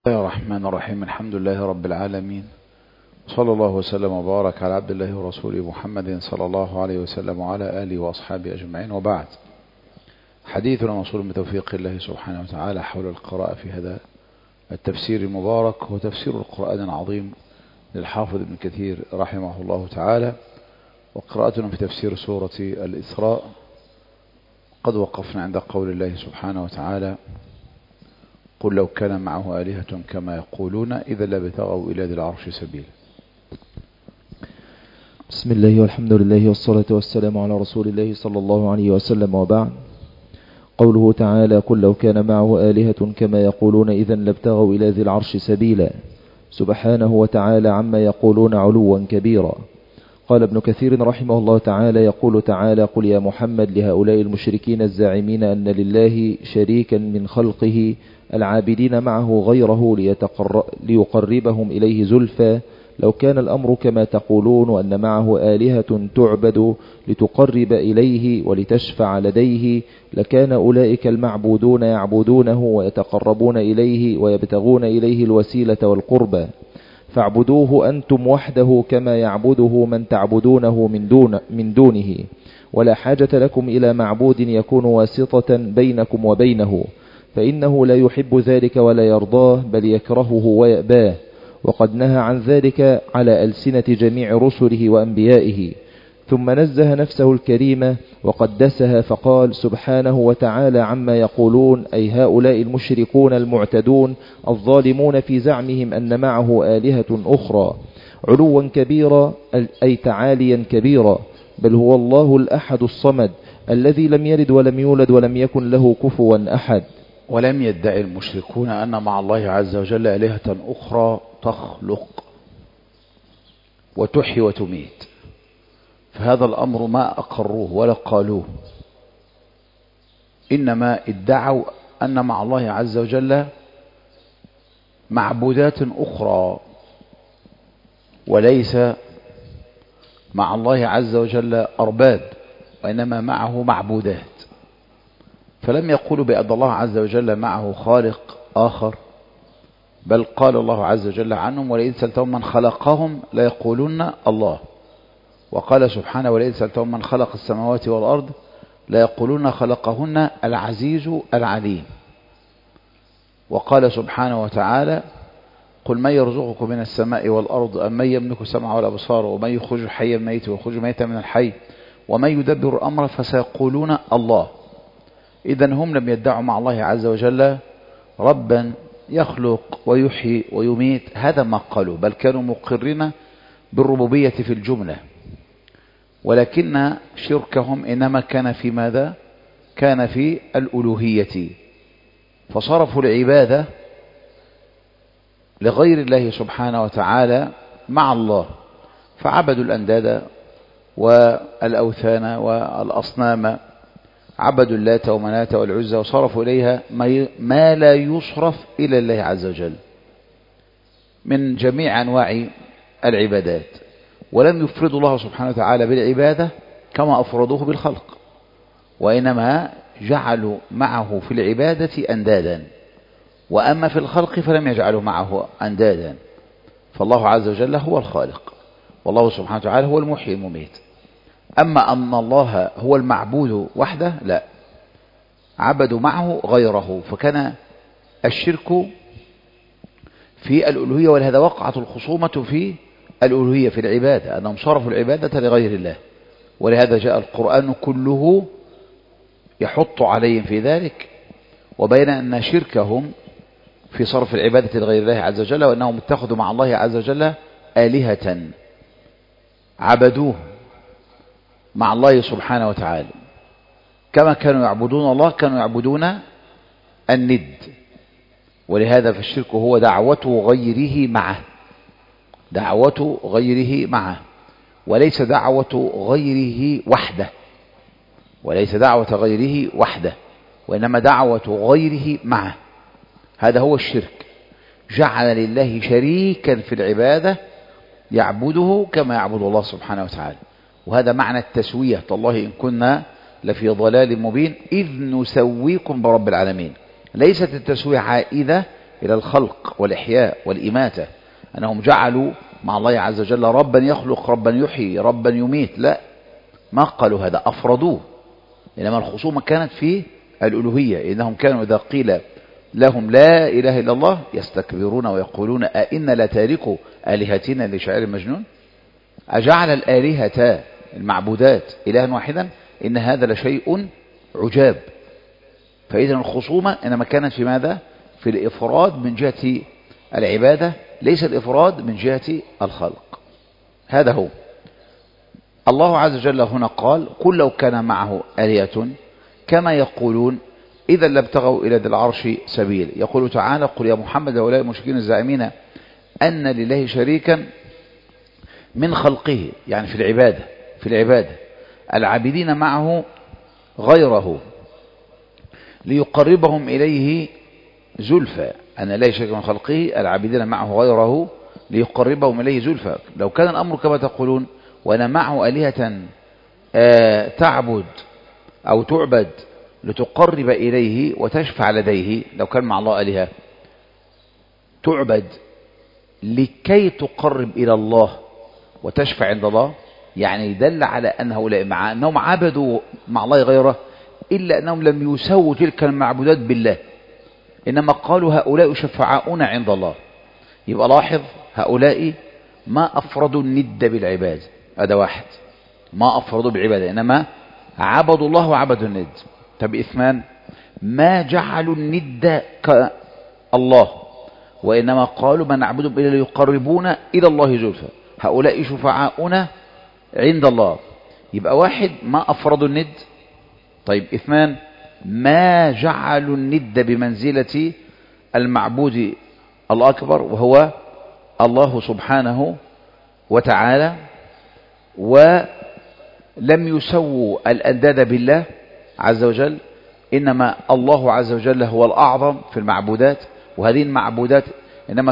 الله الرحمن الرحيم. الحمد لله رب العالمين، صلى الله وسلم وبارك على عبد الله ورسوله محمد صلى الله عليه وسلم وعلى آله وأصحابه أجمعين، وبعد. حديثنا موصول بتوفيق الله سبحانه وتعالى حول القراءة في هذا التفسير المبارك، هو تفسير القرآن العظيم للحافظ ابن كثير رحمه الله تعالى، وقراءتنا في تفسير سورة الإسراء. قد وقفنا عند قول الله سبحانه وتعالى: قل لو كان معه آلهة كما يقولون إذا لابتغوا إلى ذي العرش سبيلا. بسم الله والحمد لله والصلاة والسلام على رسول الله صلى الله عليه وسلم، وبعد. قوله تعالى: قل لو كان معه آلهة كما يقولون إذا لابتغوا إلى ذي العرش سبيلا، سبحانه وتعالى عما يقولون علوا كبيرا. قال ابن كثير رحمه الله تعالى: يقول تعالى: قل يا محمد لهؤلاء المشركين الزاعمين أن لله شريكا من خلقه العابدين معه غيره ليقربهم إليه زلفى، لو كان الأمر كما تقولون وأن معه آلهة تعبد لتقرب إليه ولتشفع لديه، لكان أولئك المعبودون يعبدونه ويتقربون إليه ويبتغون إليه الوسيلة والقربى، فاعبدوه أنتم وحده كما يعبده من تعبدونه من دونه، ولا حاجة لكم إلى معبود يكون واسطة بينكم وبينه، فإنه لا يحب ذلك ولا يرضاه، بل يكرهه ويأباه، وقد نهى عن ذلك على ألسنة جميع رسله وأنبيائه. ثم نزه نفسه الكريمة وقدسها فقال سبحانه وتعالى عما يقولون، أي هؤلاء المشركون المعتدون الظالمون في زعمهم أن معه آلهة أخرى، علوا كبيرا أي تعاليا كبيرا، بل هو الله الأحد الصمد الذي لم يلد ولم يولد ولم يكن له كفوا أحد. ولم يدعي المشركون أن مع الله عز وجل آلهة أخرى تخلق وتحيي وتميت، فهذا الأمر ما أقروه ولا قالوه، إنما ادعوا أن مع الله عز وجل معبودات أخرى، وليس مع الله عز وجل أرباب، وإنما معه معبودات. فلم يقولوا بأن الله عز وجل معه خالق آخر، بل قال الله عز وجل عنهم: ولئن سألتهم من خلقهم ليقولن الله. وقال سبحانه: ولئن سألتهم من خلق السماوات والأرض ليقولن خلقهن العزيز العليم. وقال سبحانه وتعالى: قل من يرزقكم من السماء والأرض أم من يملك السمع والأبصار ومن يخرج الحي من الميت ويخرج الميت من الحي ومن يدبر الأمر فسيقولون الله. إذن هم لم يدعوا مع الله عز وجل ربا يخلق ويحيي ويميت، هذا ما قالوا، بل كانوا مقرين بالربوبية في الجملة، ولكن شركهم إنما كان في ماذا؟ كان في الألوهية، فصرفوا العبادة لغير الله سبحانه وتعالى مع الله، فعبدوا الأنداد والأوثان والأصنام، عبدوا اللات ومناة والعزى، وصرفوا إليها ما لا يصرف إلى الله عز وجل من جميع أنواع العبادات، ولم يفردوا الله سبحانه وتعالى بالعبادة كما أفردوه بالخلق، وإنما جعلوا معه في العبادة أندادا، وأما في الخلق فلم يجعلوا معه أندادا. فالله عز وجل هو الخالق، والله سبحانه وتعالى هو المحيي المميت. أما أن الله هو المعبود وحده لا، عبدوا معه غيره، فكان الشرك في الألوهية، ولهذا وقعت الخصومة في الألوهية في العبادة، أنهم صرفوا العبادة لغير الله، ولهذا جاء القرآن كله يحط عليهم في ذلك، وبين أن شركهم في صرف العبادة لغير الله عز وجل، وأنهم اتخذوا مع الله عز وجل آلهة عبدوه مع الله سبحانه وتعالى، كما كانوا يعبدون الله كانوا يعبدون الند. ولهذا فالشرك هو دعوة غيره معه، دعوة غيره معه، وليس دعوة غيره وحده، وليس دعوة غيره وحده، وإنما دعوة غيره معه. هذا هو الشرك، جعل لله شريكا في العبادة يعبده كما يعبد الله سبحانه وتعالى. وهذا معنى التسوية: تالله إن كنا لفي ضلال مبين إذ نسويكم برب العالمين. ليست التسوية عائدة إلى الخلق والإحياء والإماتة، أنهم جعلوا مع الله عز وجل ربا يخلق، ربا يحيي، ربا يميت. لا، ما قالوا هذا، أفردوه. إنما الخصومة كانت في الألوهية، إنهم كانوا إذا قيل لهم لا إله إلا الله يستكبرون ويقولون أئنا لتاركوا آلهتنا لشاعر مجنون، أجعل الآلهة المعبودات إلها واحدا، إن هذا لشيء عجاب. فإذا الخصومة إنما كانت في ماذا؟ في الإفراد من جهة العبادة، ليس الإفراد من جهة الخلق. هذا هو. الله عز وجل هنا قال قل لو كان معه آلهة كما يقولون إذا لابتغوا إلى ذي العرش سبيل. يقول تعالى قل يا محمد هؤلاء المشركين الزاعمين أن لله شريكا من خلقه، يعني في العبادة العابدين معه غيره ليقربهم إليه زلفى. أن لله شريكا من خلقه العابدين معه غيره ليقربهم إليه زلفى. لو كان الأمر كما تقولون وأنا معه آلهة تعبد أو تعبد لتقرب إليه وتشفع لديه، لو كان مع الله آلهة تعبد لكي تقرب إلى الله وتشفع عند الله، يعني دل على أن هؤلاء مع أنهم عبدوا مع الله غيره إلا أنهم لم يسووا تلك المعبودات بالله، إنما قالوا هؤلاء شفعاؤنا عند الله. يبقى لاحظ هؤلاء ما أفردوا الند بالعباد، هذا واحد، ما أفردوا بالعبادة، إنما عبدوا الله وعبدوا الند. طب إثمان ما جعلوا الند كالله، وإنما قالوا ما نعبدهم إلا ليقربونا إلى الله زلفى، هؤلاء شفعاؤنا عند الله. يبقى واحد ما أفردوا الند. طيب إثمان ما جعلوا الند بمنزلة المعبود الأكبر وهو الله سبحانه وتعالى، ولم يسووا الأنداد بالله عز وجل، إنما الله عز وجل هو الأعظم في المعبودات، وهذه المعبودات إنما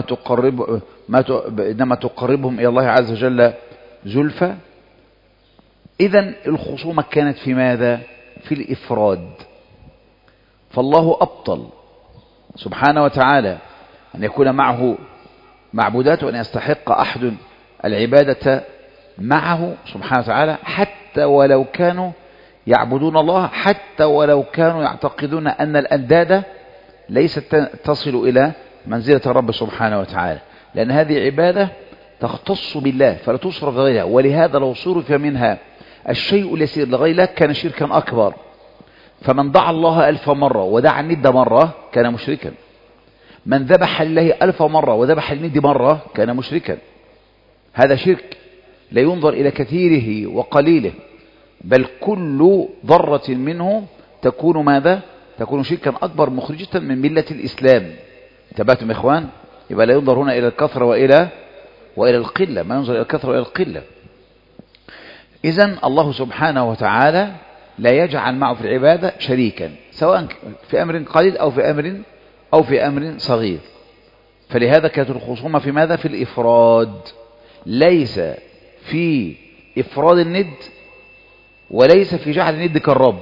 تقربهم إلى الله عز وجل زلفى. إذن الخصومة كانت في ماذا؟ في الإفراد. فالله أبطل سبحانه وتعالى أن يكون معه معبودات وأن يستحق أحد العبادة معه سبحانه وتعالى، حتى ولو كانوا يعبدون الله، حتى ولو كانوا يعتقدون أن الأنداد ليست تصل إلى منزلة الرب سبحانه وتعالى، لأن هذه عبادة تختص بالله فلا تصرف غيرها. ولهذا لو صرف منها الشيء اليسير لغير الله كان شركا أكبر. فمن دعا الله 1000 مرة ودعا الند مرة كان مشركا. من ذبح لله 1000 مرة وذبح الند مرة كان مشركا. هذا شرك لا ينظر إلى كثيره وقليله، بل كل ذرة منه تكون ماذا؟ تكون شركا أكبر مخرجة من ملة الإسلام. تباتم إخوان؟ يبقى لا ينظر هنا إلى الكثرة وإلى القلة، ما ينظر إلى الكثرة وإلى القلة. إذن الله سبحانه وتعالى لا يجعل معه في العبادة شريكا، سواء في أمر قليل أو في أمر صغير. فلهذا كانت الخصومة في ماذا؟ في الإفراد، ليس في إفراد الند وليس في جعل الند كالرب.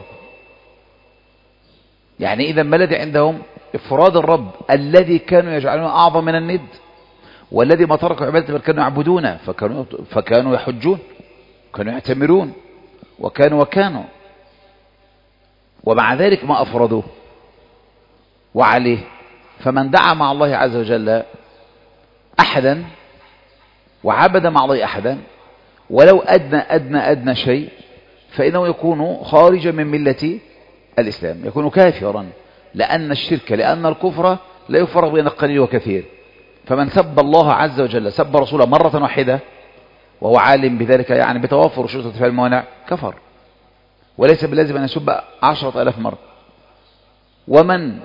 يعني إذا ما الذي عندهم؟ إفراد الرب الذي كانوا يجعلونه أعظم من الند، والذي ما تركوا عبادته بل كانوا يعبدونه، فكانوا يحجون، كانوا يعتمرون، وكانوا ومع ذلك ما أفردوه. وعليه فمن دعا مع الله عز وجل أحدا وعبد مع الله أحدا ولو أدنى شيء فإنه يكون خارجا من ملة الإسلام، يكون كافرا، لأن الكفر لا يفرق بين القليل وكثير. فمن سب الله عز وجل، سب رسوله مرة واحدة وهو عالم بذلك، يعني بتوافر شروط ارتفاع الموانع، كفر، وليس بلازم أن يسب 10,000 مرة. ومن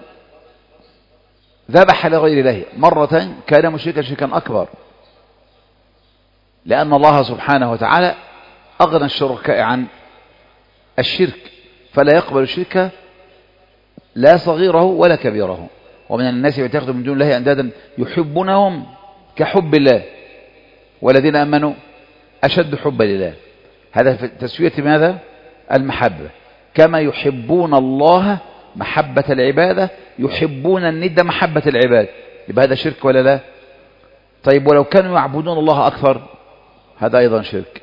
ذبح لغير الله مرة كان مشركا شركا أكبر، لأن الله سبحانه وتعالى أغنى الشركاء عن الشرك، فلا يقبل الشرك لا صغيره ولا كبيره. ومن الناس يتخذوا من دون الله أندادا يحبونهم كحب الله والذين آمنوا أشد حبا لله. هذا في تسوية ماذا؟ المحبة. كما يحبون الله محبة العبادة يحبون الند محبة العباد. يبقى هذا شرك ولا لا؟ طيب ولو كانوا يعبدون الله أكثر، هذا أيضا شرك.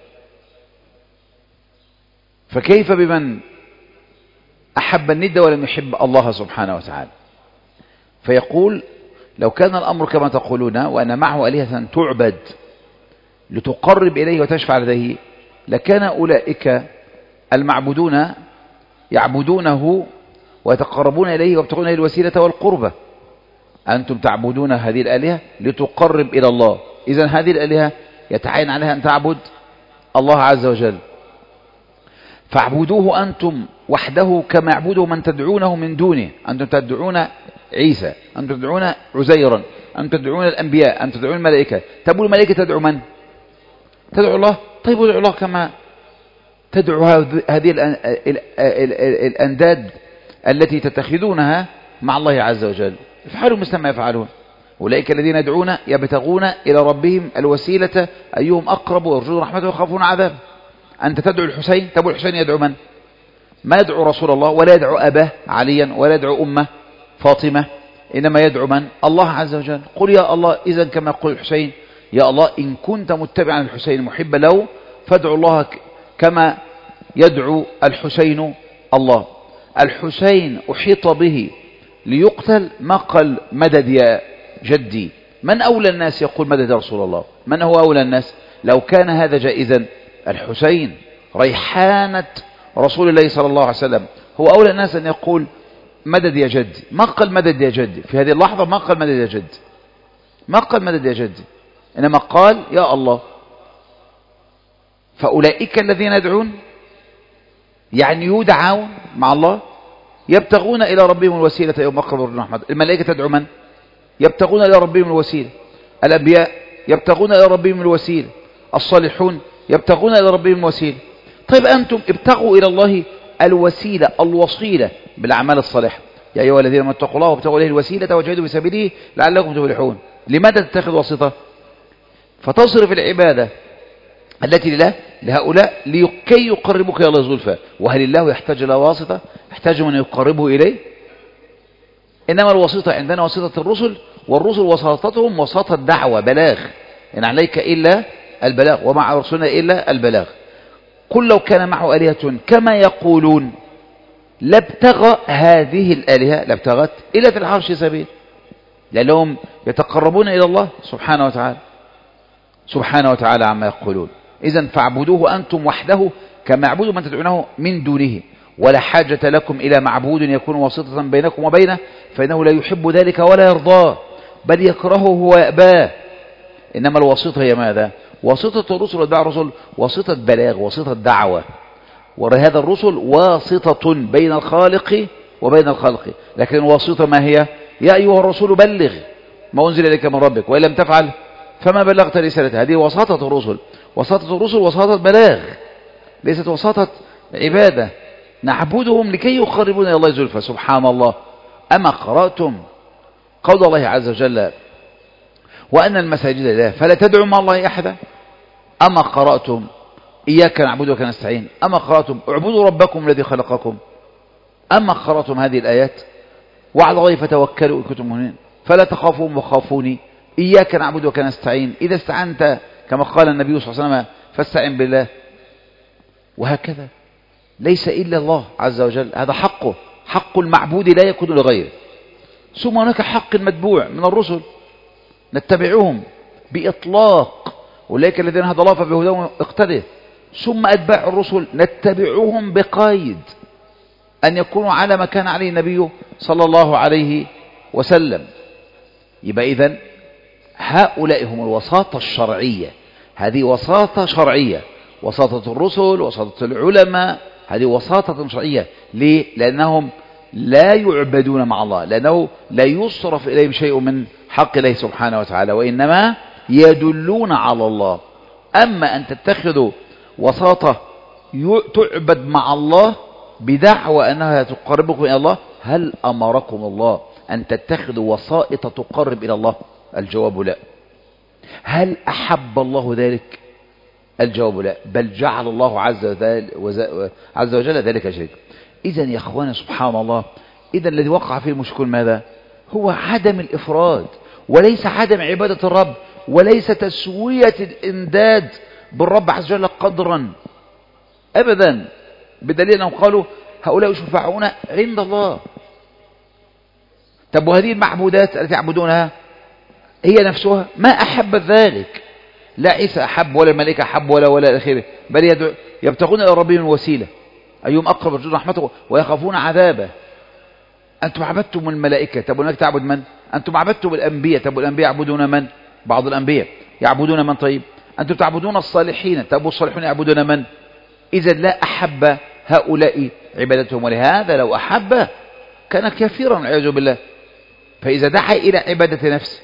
فكيف بمن أحب الند ولم يحب الله سبحانه وتعالى؟ فيقول لو كان الأمر كما تقولون وأن معه آلهة تعبد لتقرب إليه وتشفع لديه، لكان أولئك المعبودون يعبدونه ويتقربون إليه ويبتغون إليه الوسيلة والقربة. أنتم تعبدون هذه الآلهة لتقرب إلى الله، إذن هذه الآلهة يتعين عليها أن تعبد الله عز وجل، فاعبدوه أنتم وحده كما يعبده من تدعونه من دونه. أنتم تدعون عيسى، أنتم تدعون عزيرا، أنتم تدعون الأنبياء، أنتم تدعون الملائكة. تقول الملائكة تدعو من؟ تدعو الله. طيب ادعو الله كما تدعو هذه الأنداد التي تتخذونها مع الله عز وجل. افعلوا مثل ما يفعلون. أولئك الذين يدعون يبتغون إلى ربهم الوسيلة أيهم أقرب ويرجون رحمته ويخافون عذابه. أنت تدعو الحسين، تقول الحسين يدعو من؟ ما يدعو رسول الله ولا يدعو أباه عليا ولا يدعو أمه فاطمة، إنما يدعو من؟ الله عز وجل. قل يا الله إذا كما يقول الحسين يا الله إن كنت متبعا الحسين محبا له فادعو الله كما يدعو الحسين الله. الحسين أحيط به ليقتل، ما قال مدد يا جدي. من أولى الناس يقول مدد يا رسول الله؟ من هو أولى الناس؟ لو كان هذا جائزا الحسين ريحانة رسول الله صلى الله عليه وسلم هو أولى الناس أن يقول مدد يا جدي. ما قال مدد يا جدي في هذه اللحظة، ما قال مدد يا جدي، ما قال مدد يا جدي، إنما قال يا الله. فأولئك الذين يدعون يعني يدعون مع الله يبتغون إلى ربهم الوسيلة يوم أقرب رحمة. الملائكة تدعو من؟ يبتغون إلى ربهم الوسيلة. الأنبياء يبتغون إلى ربهم الوسيلة. الصالحون يبتغون إلى ربهم الوسيلة. طيب أنتم ابتغوا إلى الله الوسيلة الوصيلة بالأعمال الصالحة. يا أيها الذين آمنوا اتقوا الله وابتغوا إليه الوسيلة وجاهدوا في سبيله لعلكم تفلحون. لماذا تتخذ واسطة؟ فتصرف العبادة التي لله لهؤلاء لكي يقربك إلى الله زلفى. وهل الله يحتاج إلى واسطة؟ يحتاج من يقربه إليه؟ إنما الواسطة عندنا واسطة الرسل، والرسل وساطتهم وساطة دعوة بلاغ، إن عليك إلا البلاغ وما أرسلنا إلا البلاغ. قل لو كان معه آلهة كما يقولون لابتغى هذه الآلهة لابتغت إلى في العرش سبيل، لأنهم يتقربون إلى الله سبحانه وتعالى عما يقولون. إذن فاعبدوه أنتم وحده كما يعبد من تدعونه من دونه، ولا حاجة لكم إلى معبود يكون واسطة بينكم وبينه، فإنه لا يحب ذلك ولا يرضاه بل يكرهه ويأباه. إنما الواسطة هي ماذا؟ واسطة الرسل ودعاء الرسل واسطة بلاغ، واسطة دعوة، وهذا الرسل واسطة بين الخالق وبين الخلق. لكن الواسطة ما هي؟ يا أيها الرسول بلغ ما أنزل إليك من ربك وإن لم تفعل فما بلغت رسالته. هذه وساطة الرسل. وساطة الرسل وساطة بلاغ، ليست وساطة عبادة. نعبدهم لكي يقربون إلى الله زلفى. سبحان الله. أما قرأتم قول الله عز وجل وأن المساجد لله فلا تدعوا مع الله أحدا؟ أما قرأتم إياك نعبد وإياك نستعين؟ أما قرأتم اعبدوا ربكم الذي خلقكم؟ أما قرأتم هذه الآيات وعلى الله فتوكلوا إن كنتم مؤمنين فلا تخافون وخافوني إياك نعبد وإياك نستعين؟ إذا استعنت كما قال النبي صلى الله عليه وسلم فاستعن بالله. وهكذا ليس إلا الله عز وجل، هذا حقه، حق المعبود لا يكون لغيره. ثم هناك حق المتبوع من الرسل نتبعهم بإطلاق، أولئك الذين هدى الله فبهداهم اقتده. ثم أتباع الرسل نتبعهم بقيد أن يكونوا على ما كان عليه النبي صلى الله عليه وسلم. يبقى إذن هؤلاء هم الوساطة الشرعية. هذه وساطة شرعية، وساطة الرسل وساطة العلماء، هذه وساطة شرعية. ليه؟ لأنهم لا يعبدون مع الله، لأنه لا يصرف إليهم شيء من حق الله سبحانه وتعالى، وإنما يدلون على الله. أما أن تتخذوا وساطة تعبد مع الله بدعوى أنها تقربكم إلى الله، هل أمركم الله أن تتخذوا وسائط تقرب إلى الله؟ الجواب لا. هل أحب الله ذلك؟ الجواب لا، بل جعل الله عز وجل ذلك شيء. إذن يا أخواني سبحان الله، إذن الذي وقع فيه المشكل ماذا؟ هو عدم الإفراد وليس عدم عبادة الرب، وليس تسوية الإمداد بالرب عز وجل قدرا أبدا، بدليل أنهم قالوا هؤلاء شفعاؤون عند الله. طب وهذه المعبودات التي يعبدونها هي نفسها ما أحبت ذلك، لا عيسى أحب ولا الملائكة أحب ولا آخره، بل يبتغون إلى ربهم الوسيلة أيهم أقرب يرجون رحمته ويخافون عذابه. أنتم عبدتم الملائكة، طب هناك تعبد من؟ أنتم عبدتم الأنبياء، طب الأنبياء يعبدون من؟ بعض الأنبياء يعبدون من؟ طيب أنتم تعبدون الصالحين، طب الصالحون يعبدون من؟ إذا لا أحب هؤلاء عبادتهم، ولهذا لو أحب كان كافرا والعياذ بالله. فإذا دعا إلى عبادة نفسه،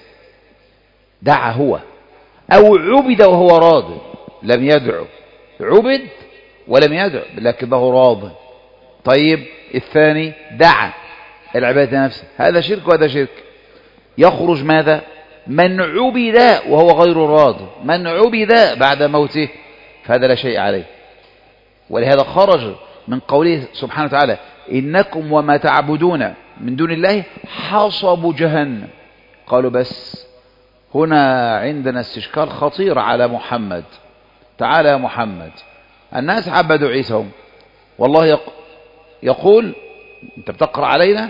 دعا هو أو عبد وهو راض، لم يدعو، عبد ولم يدعو لكنه راض. طيب الثاني دعا العبادة نفسه، هذا شرك وهذا شرك. يخرج ماذا؟ من عبد وهو غير راض، من عبد بعد موته فهذا لا شيء عليه. ولهذا خرج من قوله سبحانه وتعالى إنكم وما تعبدون من دون الله حصب جهنم. قالوا بس هنا عندنا استشكال خطير على محمد. تعالى يا محمد، الناس عبدوا عيسى هم، والله يقول انت بتقرأ علينا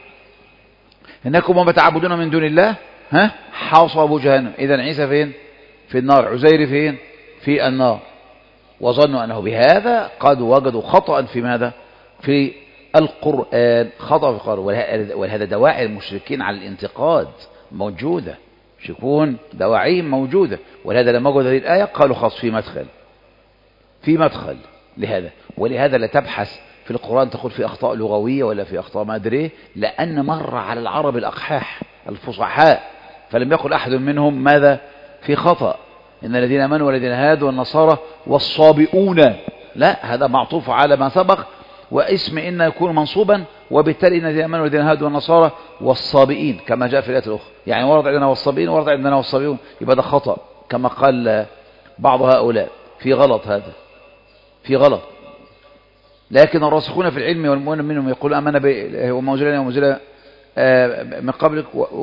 إنكم وما تعبدون من دون الله حصب جهنم. إذن عيسى فين؟ في النار. عزير فين؟ في النار. وظنوا أنه بهذا قد وجدوا خطأ في ماذا؟ في القرآن، خطأ في القرآن. ولهذا دواعي المشركين على الانتقاد موجودة، يكون دواعيهم موجودة. ولهذا لما وجدوا هذه الآية قالوا خاص في مدخل لهذا. ولهذا لا تبحث في القرآن تقول في أخطاء لغوية ولا في أخطاء ما أدري، لأن مر على العرب الأقحاح الفصحاء فلم يقل أحد منهم ماذا؟ في خطأ. إن الذين آمنوا والذين هادوا والنصارى والصابئون، لا، هذا معطوف على ما سبق، واسم إن يكون منصوبا، وبالتالي إن الذين آمنوا والذين هادوا والنصارى والصابئين كما جاء في الآية الأخرى. يعني ورد عندنا والصابئين ورد عندنا والصابئون، يبقى ده خطأ كما قال بعض هؤلاء. في غلط، هذا في غلط. لكن الراسخون في العلم والمؤمنون منهم يقول آمنا وما أنزل من قبلك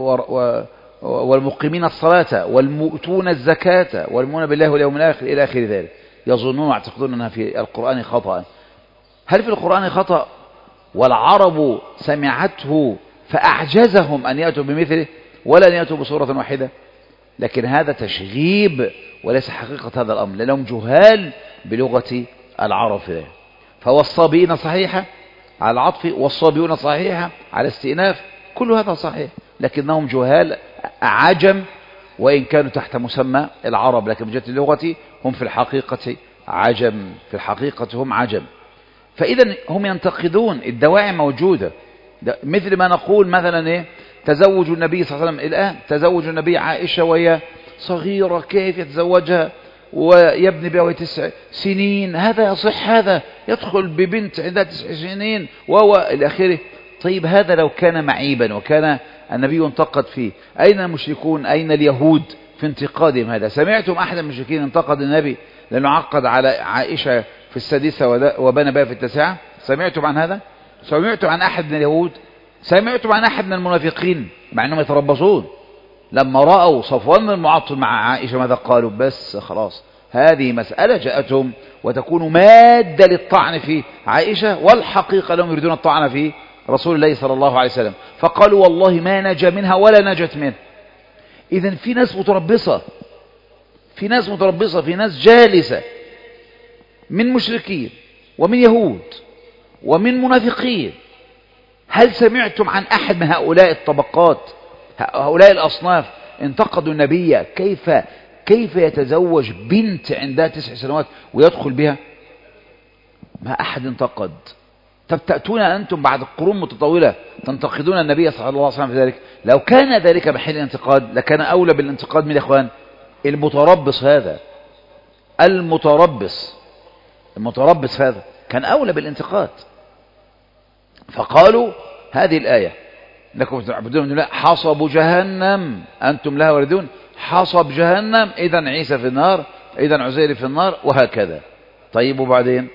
والمقيمين الصلاة والمؤتون الزكاة والمؤمنون بالله واليوم الآخر إلى آخر ذلك. يظنون ويعتقدون أنها في القرآن خطأ. هل في القرآن خطأ والعرب سمعته فأعجزهم أن يأتوا بمثله ولا أن يأتوا بصورة واحدة؟ لكن هذا تشغيب وليس حقيقة هذا الأمر، لأنهم جهال بلغة العرب. فهو الصابئين صحيحة على العطف والصابئون صحيحة على الاستئناف، كل هذا صحيح، لكنهم جهال عجم وإن كانوا تحت مسمى العرب، لكن بجهة اللغة هم في الحقيقة عجم، في الحقيقة هم عجم. فإذا هم ينتقدون، الدواعي موجودة، مثل ما نقول مثلا تزوج النبي صلى الله عليه وسلم الآن، تزوج النبي عائشة وهي صغيرة، كيف يتزوجها ويبني بها وهي 9 سنين؟ هذا يصح؟ هذا يدخل ببنت عندها 9 سنين وهو إلى آخره. طيب هذا لو كان معيبا وكان النبي ينتقد فيه، أين المشركون؟ أين اليهود في انتقادهم هذا؟ سمعتم أحد المشركين انتقد النبي لأنه عقد على عائشة في 6 وبنى بها في 9؟ سمعتم عن هذا؟ سمعتم عن أحد من اليهود؟ سمعتم عن أحد من المنافقين مع أنهم يتربصون لما رأوا صفوان المعطل مع عائشة ماذا قالوا؟ بس خلاص هذه مسألة جاءتهم وتكون مادة للطعن في عائشة، والحقيقة لهم يريدون الطعن في رسول الله صلى الله عليه وسلم، فقالوا والله ما نجا منها ولا نجت منه. إذن في ناس متربصة، في ناس جالسة من مشركين ومن يهود ومن منافقين. هل سمعتم عن أحد من هؤلاء الطبقات، هؤلاء الأصناف انتقدوا النبي كيف يتزوج بنت عندها 9 سنوات ويدخل بها؟ ما أحد انتقد. طب تأتون أنتم بعد قرون متطولة تنتقدون النبي صلى الله عليه وسلم في ذلك؟ لو كان ذلك محل انتقاد لكان أولى بالانتقاد من الإخوان المتربص هذا، المتربص هذا كان أولى بالانتقاد. فقالوا هذه الآية لكم تعبدون من الله حصب جهنم أنتم لها واردون، حصب جهنم، إذن عيسى في النار، إذن عزير في النار، وهكذا. طيب وبعدين؟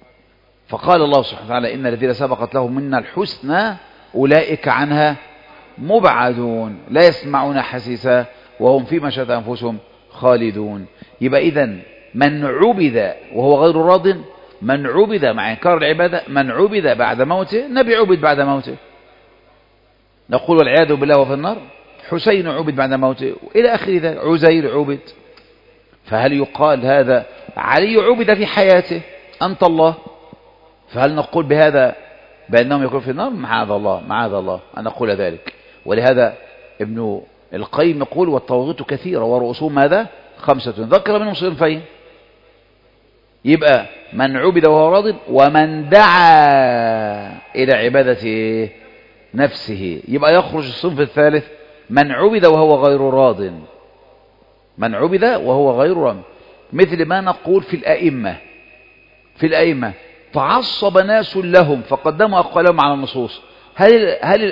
فقال الله سبحانه وتعالى إن الذين سبقت لهم منا الحسنى أولئك عنها مبعدون لا يسمعون حسيسا وهم فيما شاءت أنفسهم خالدون. يبقى إذن من عبد وهو غير راض، من عبد مع إنكار العبادة، من عبد بعد موته، نبي عبد بعد موته، نقول والعياذ بالله وفي النار، حسين عبد بعد موته إلى آخر ذلك، عزير عبد. فهل يقال هذا علي عبد في حياته أنت الله؟ فهل نقول بهذا بأنهم يكونوا في النار؟ معاذ الله، معاذ الله أن نقول ذلك. ولهذا ابن القيم يقول والطواغيت كثيرة ورؤوسهم ماذا؟ 5 ذكر منهم صنفين. يبقى من عبد وهو راض، ومن دعا إلى عبادة نفسه. يبقى يخرج الصنف الثالث من عبد وهو غير راض، من عبد وهو غير راض، مثل ما نقول في الأئمة. في الأئمة تعصب ناس لهم فقدموا أقوالهم على النصوص. هل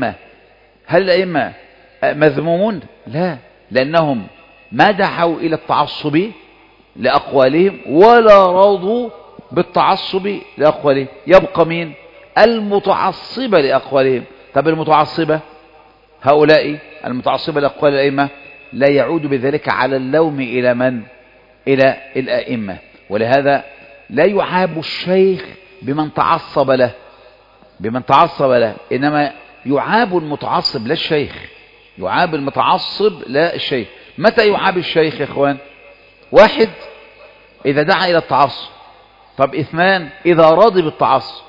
الأئمة مذمومون؟ لا، لأنهم ما دعوا إلى التعصب لأقوالهم ولا رضوا بالتعصب لأقوالهم. يبقى مين؟ المتعصبة لأقوالهم. طب المتعصبة هؤلاء المتعصبة لأقوال الأئمة لا يعود بذلك على اللوم إلى من؟ إلى الأئمة. ولهذا لا يعاب الشيخ بمن تعصب له، بمن تعصب له، إنما يعاب المتعصب لا الشيخ، يعاب المتعصب لا الشيخ. متى يعاب الشيخ يا إخوان؟ 1 إذا دعا إلى التعصب. طب 2 إذا راضي بالتعصب،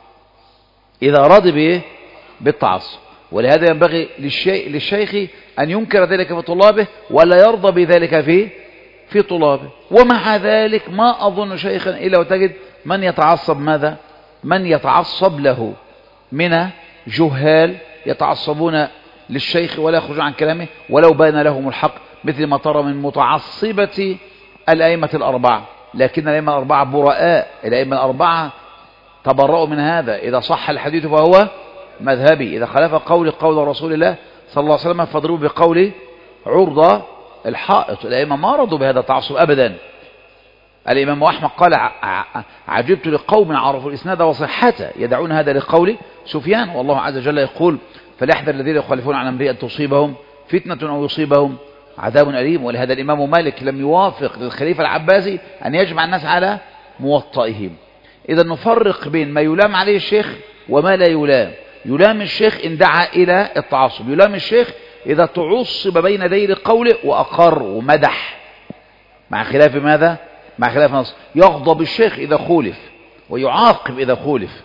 إذا راضي بإيه؟ بالتعصب. ولهذا ينبغي للشيخ أن ينكر ذلك في طلابه ولا يرضى بذلك في طلابه. ومع ذلك ما أظن شيخا إلا وتجد من يتعصب ماذا؟ من يتعصب له من جهال يتعصبون للشيخ ولا يخرجون عن كلامه ولو بان لهم الحق، مثل ما ترى من متعصبة الأئمة الأربعة. لكن الأئمة الأربعة براء، الأئمة الأربعة تبرؤوا من هذا. إذا صح الحديث فهو مذهبي، إذا خالف قول رسول الله صلى الله عليه وسلم فاضربوا بقول عرض الحائط. الأئمة ما رضوا بهذا التعصب أبدا. الإمام أحمد قال عجبت لقوم عرفوا الإسناد وصحته يدعون هذا لقول سفيان، والله عز وجل يقول فليحذر الذين يخالفون عن امره أن تصيبهم فتنة أو يصيبهم عذاب أليم. ولهذا الإمام مالك لم يوافق للخليفة العباسي أن يجمع الناس على موطئهم. إذا نفرق بين ما يلام عليه الشيخ وما لا يلام. يلام الشيخ إن دعا إلى التعصب، يلام الشيخ إذا تعصب بين ذيل قوله وأقر ومدح، مع خلاف ماذا؟ مع خلاف نص. يغضب الشيخ إذا خولف ويعاقب إذا خولف،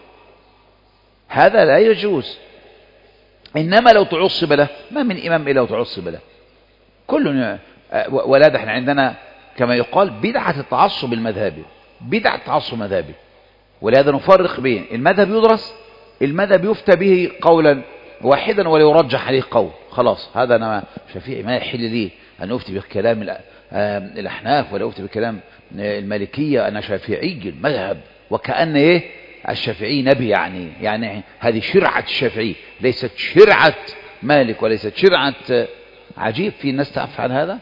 هذا لا يجوز. إنما لو تعصب له، ما من إمام إلا وتعصب له كل. ولا احنا عندنا كما يقال بدعة التعصب المذهبي، بدعة التعصب المذهبي. ولهذا نفرق بين المذهب يدرس، المذهب يفتى به قولا واحدا ولا يرجح عليه قول، خلاص هذا أنا شافعي ما يحل لي أن أفتي بكلام الأحناف ولا أفتي بكلام المالكية، أنا شافعي المذهب، وكأن إيه الشافعي نبي، يعني هذه شرعة الشافعي ليست شرعة مالك وليست شرعة. عجيب في الناس تفعل هذا.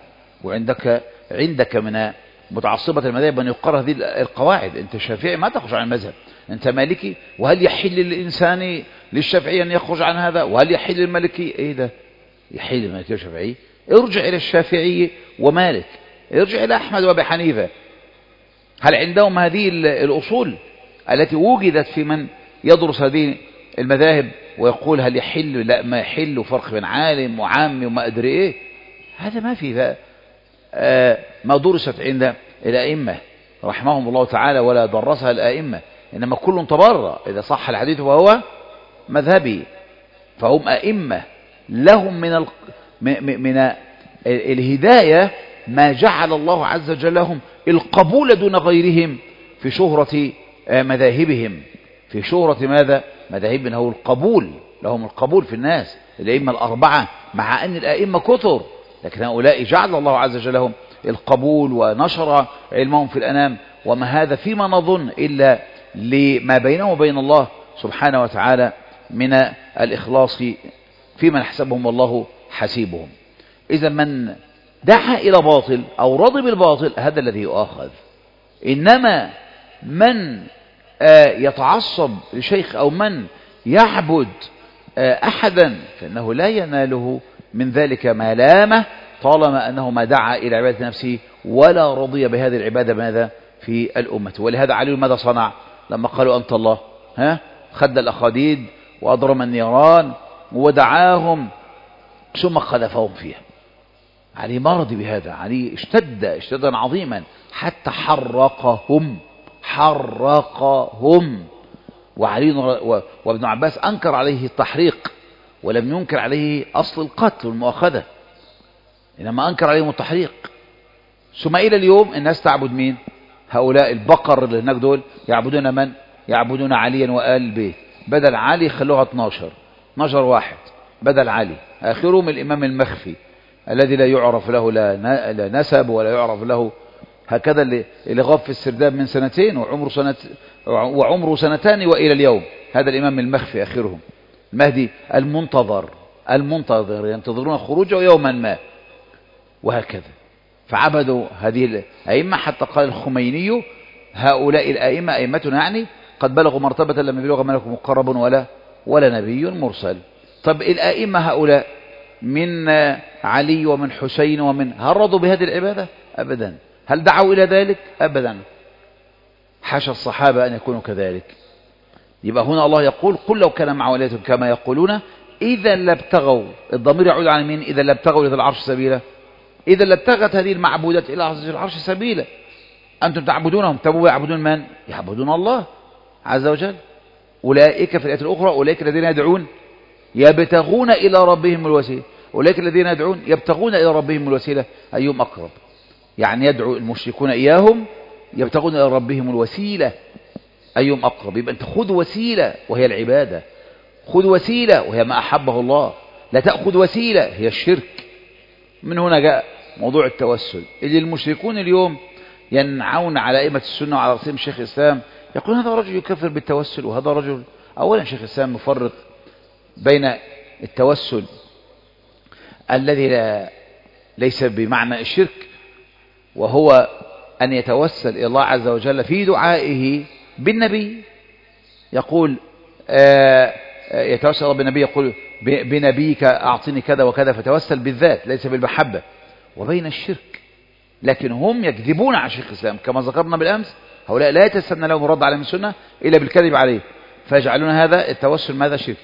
وعندك من متعصبة المذاهب من يقر هذه القواعد. أنت شافعي ما تخرج عن المذهب، أنت مالكي، وهل يحل للإنسان للشافعي أن يخرج عن هذا؟ وهل يحل للمالكي؟ إيه ده يحل للمالكي والشافعي؟ ارجع إلى الشافعي ومالك، ارجع إلى أحمد وأبي حنيفة. هل عندهم هذه الأصول التي وجدت في من يدرس هذه المذاهب ويقول هل يحل لا ما يحل، وفرق بين عالم وعامي وما أدري إيه؟ هذا ما في ذا. ما درست عند الأئمة رحمهم الله تعالى ولا درسها الأئمة، إنما كل تبرأ إذا صح الحديث وهو مذهبي. فهم أئمة لهم من الهداية ما جعل الله عز وجل لهم القبول دون غيرهم في شهرة مذاهبهم، في شهرة ماذا؟ مذاهبهم. هو القبول، لهم القبول في الناس الأئمة الأربعة، مع أن الأئمة كثر، لكن هؤلاء جعل الله عز وجل لهم القبول ونشر علمهم في الأنام. وما هذا فيما نظن إلا لما بينهم وبين الله سبحانه وتعالى من الإخلاص فيما نحسبهم والله حسيبهم. إذا من دعا إلى باطل أو رضي بالباطل هذا الذي يؤاخذ. إنما من يتعصب لشيخ أو من يعبد أحدا فإنه لا يناله من ذلك ملامة طالما أنه ما دعا إلى عبادة نفسه ولا رضي بهذه العبادة ماذا في الأمة. ولهذا علي ماذا صنع لما قالوا أنت الله؟ خد الأخاديد وأضرم النيران ودعاهم ثم قذفهم فيها. علي ما رضي بهذا، علي اشتد اشتدا عظيما حتى حرقهم. وعلي وابن عباس أنكر عليه التحريق ولم ينكر عليه أصل القتل والمؤاخذة، إنما أنكر عليهم التحريق. ثم إلى اليوم الناس تعبد مين؟ هؤلاء البقر اللي هناك دول يعبدون من؟ يعبدون عليا وآل البيت. بدل علي خلوها 12 واحد بدل علي، آخرهم الإمام المخفي الذي لا يعرف له لا نسب ولا يعرف له، هكذا اللي غاب في السرداب من 2 وعمره 2 وإلى اليوم، هذا الإمام المخفي آخرهم المهدي المنتظر ينتظرون خروجه يوما ما، وهكذا. فعبدوا هذه الأئمة حتى قال الخميني هؤلاء الأئمة أئمتنا يعني قد بلغوا مرتبة لم يبلغ ملك مقرب ولا نبي مرسل. طب الأئمة هؤلاء من علي ومن حسين هل رضوا بهذه العبادة؟ أبدا. هل دعوا إلى ذلك؟ أبدا. حاشا الصحابة أن يكونوا كذلك. يبقى هنا الله يقول قل لو كان معه آلهة كما يقولون إذا لابتغوا، الضمير يعود على مين؟ إذا لابتغوا إلى العرش سبيلا، إذا لابتغت هذه المعبودات إلى العرش سبيلا. أنتم تعبدونهم، تبوا يعبدون من؟ يعبدون الله عز وجل. أولئك في الآية الأخرى أولئك الذين يدعون يبتغون إلى ربهم الوسيلة، أولئك الذين يدعون يبتغون إلى ربهم الوسيلة أيهم أقرب، يعني يدعو المشركون إياهم يبتغون إلى ربهم الوسيلة أيهم أقرب. يبقى أنت خذ وسيلة وهي العبادة، خذ وسيلة وهي ما أحبه الله، لا تأخذ وسيلة هي الشرك. من هنا جاء موضوع التوسل اللي المشركون اليوم ينعون على أئمة السنة وعلى رأسهم شيخ الإسلام، يقول هذا رجل يكفر بالتوسل، وهذا رجل. أولا شيخ الإسلام مفرق بين التوسل الذي ليس بمعنى الشرك، وهو أن يتوسل إلى الله عز وجل في دعائه بالنبي، يقول يتوسل بالنبي، يقول بنبيك أعطني كذا وكذا، فتوسل بالذات ليس بالمحبة، وبين الشرك. لكن هم يكذبون على شيخ الإسلام كما ذكرنا بالأمس، هؤلاء لا يتسنى لهم الرد على من السنة إلا بالكذب عليه، فيجعلون هذا التوسل ماذا؟ شرك.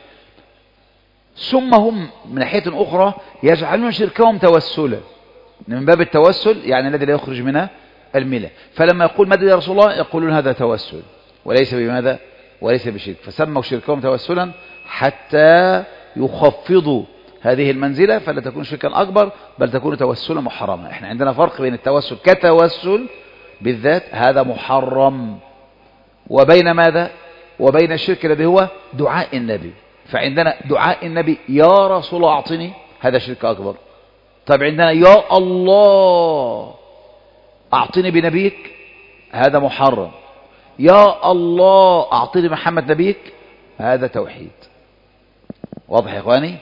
ثم هم من ناحية أخرى يجعلون شركهم توسلا من باب التوسل، يعني الذي لا يخرج منها الملة. فلما يقول مدد يا رسول الله يقولون هذا توسل وليس بماذا؟ وليس بشرك، فسموا شركهم توسلا حتى يخفضوا هذه المنزلة فلا تكون شركا أكبر بل تكون توسلا محرما. احنا عندنا فرق بين التوسل كتوسل بالذات هذا محرم، وبين ماذا؟ وبين الشرك الذي هو دعاء النبي. فعندنا دعاء النبي يا رسول الله أعطني هذا شرك أكبر. طيب عندنا يا الله أعطني بنبيك هذا محرم. يا الله أعطني محمد نبيك هذا توحيد. واضح يا إخواني؟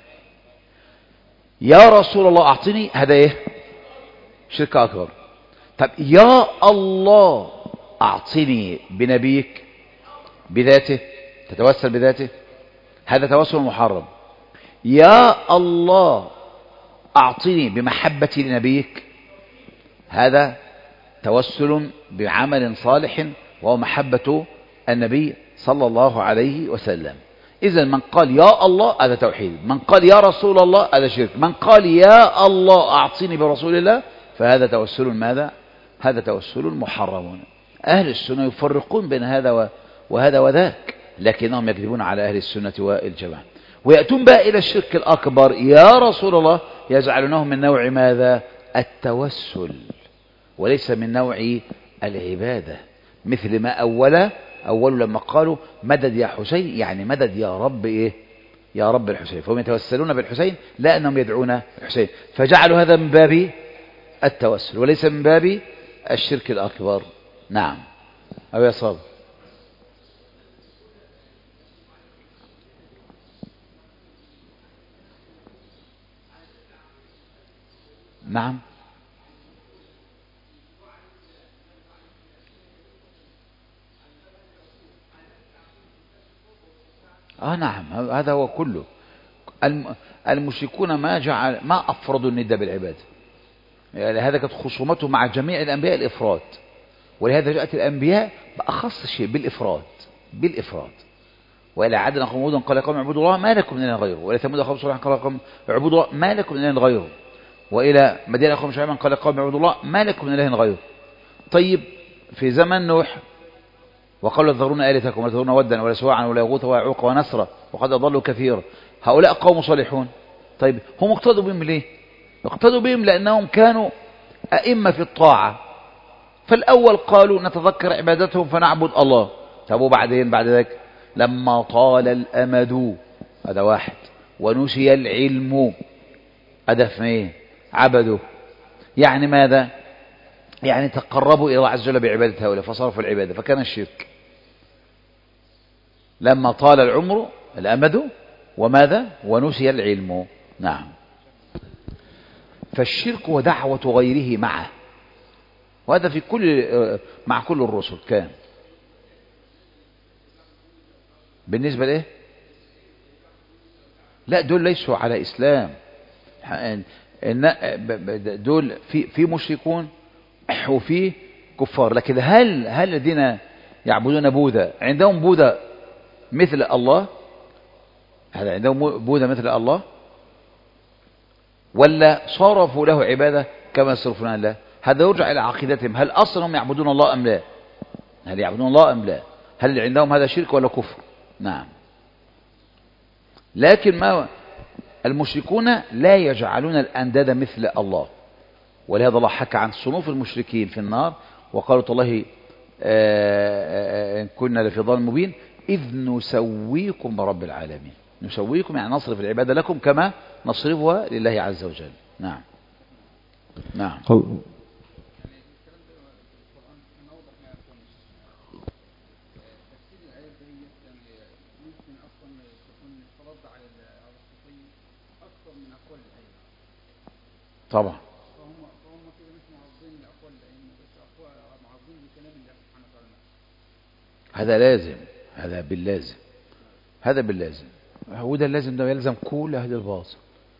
يا رسول الله أعطني هذا إيه؟ شرك أكبر. طب يا الله أعطني بنبيك بذاته، تتوسل بذاته، هذا توسل محرم. يا الله أعطني بمحبتي لنبيك هذا توسل بعمل صالح وهو محبة النبي صلى الله عليه وسلم. إذا من قال يا الله هذا توحيد، من قال يا رسول الله هذا شرك، من قال يا الله أعطني برسول الله فهذا توسل ماذا؟ هذا توسل محرم. أهل السنة يفرقون بين هذا وهذا وذاك، لكنهم يكذبون على أهل السنة والجماعة ويأتون بقى إلى الشرك الأكبر يا رسول الله، يجعلونه من نوع ماذا؟ التوسل وليس من نوع العبادة. مثل ما أول لما قالوا مدد يا حسين، يعني مدد يا رب إيه؟ يا رب الحسين، فهم يتوسلون بالحسين لا أنهم يدعون الحسين، فجعلوا هذا من باب التوسل وليس من باب الشرك الأكبر. نعم أو يا صاحب. نعم نعم، هذا هو كله. المشركون ما أفردوا الند بالعبادة، يعني هذا كانت خصومته مع جميع الأنبياء الإفراد، ولهذا جاءت الأنبياء بأخص شيء بالإفراد. وإلى عاد أخاهم هودا قال قوم اعبدوا الله ما لكم من إله غيره، وإلى ثمود أخاهم صالحا قال قوم اعبدوا الله ما لكم من إله غيره، وإلى مدين أخاهم شعيبا قال قوم اعبدوا الله ما لكم من إله غيره. طيب في زمن نوح وقالوا ذرون آلهتكم ولا تذرون ودا ولا سواعا ولا يغوث ويعوق ونسرا وقد أضلوا كثيرا، هؤلاء قوم صالحون. طيب هم اقتدوا بهم ليه؟ اقتدوا بهم لأنهم كانوا أئمة في الطاعة، فالأول قالوا نتذكر عبادتهم فنعبد الله. طب وبعدين بعد ذلك لما طال الأمد، هذا واحد، ونسي العلم، هذا اثنين، عبدوا. يعني ماذا؟ يعني تقربوا إلى الله عز وجل بعبادة هؤلاء فصرفوا العبادة، فكان الشرك. لما طال الأمد وماذا؟ ونسي العلم. نعم. فالشرك ودعوة غيره معه، وهذا في مع كل الرسل كان. بالنسبة لإيه؟ لا، دول ليسوا على إسلام، دول في مشركون وفي كفار. لكن هل الذين يعبدون بوذا عندهم بوذا مثل الله؟ هل عندهم بوذا مثل الله؟ ولا صرفوا له عبادة كما يصرفون الله؟ هذا يرجع إلى عقيدتهم، هل أصلا هم يعبدون الله أم لا؟ هل يعبدون الله أم لا؟ هل عندهم هذا شرك ولا كفر؟ نعم. لكن ما المشركون لا يجعلون الأنداد مثل الله، ولهذا الله حكى عن صنوف المشركين في النار وقالوا تالله إن كنا لفي ضلال مبين إذ نسويكم برب العالمين. نسويكم يعني نصرف العبادة لكم كما نصرفها لله عز وجل. نعم. نعم. طبعا هذا لازم، هذا باللازم، وده اللازم، ده يلزم كل أهل الباطل،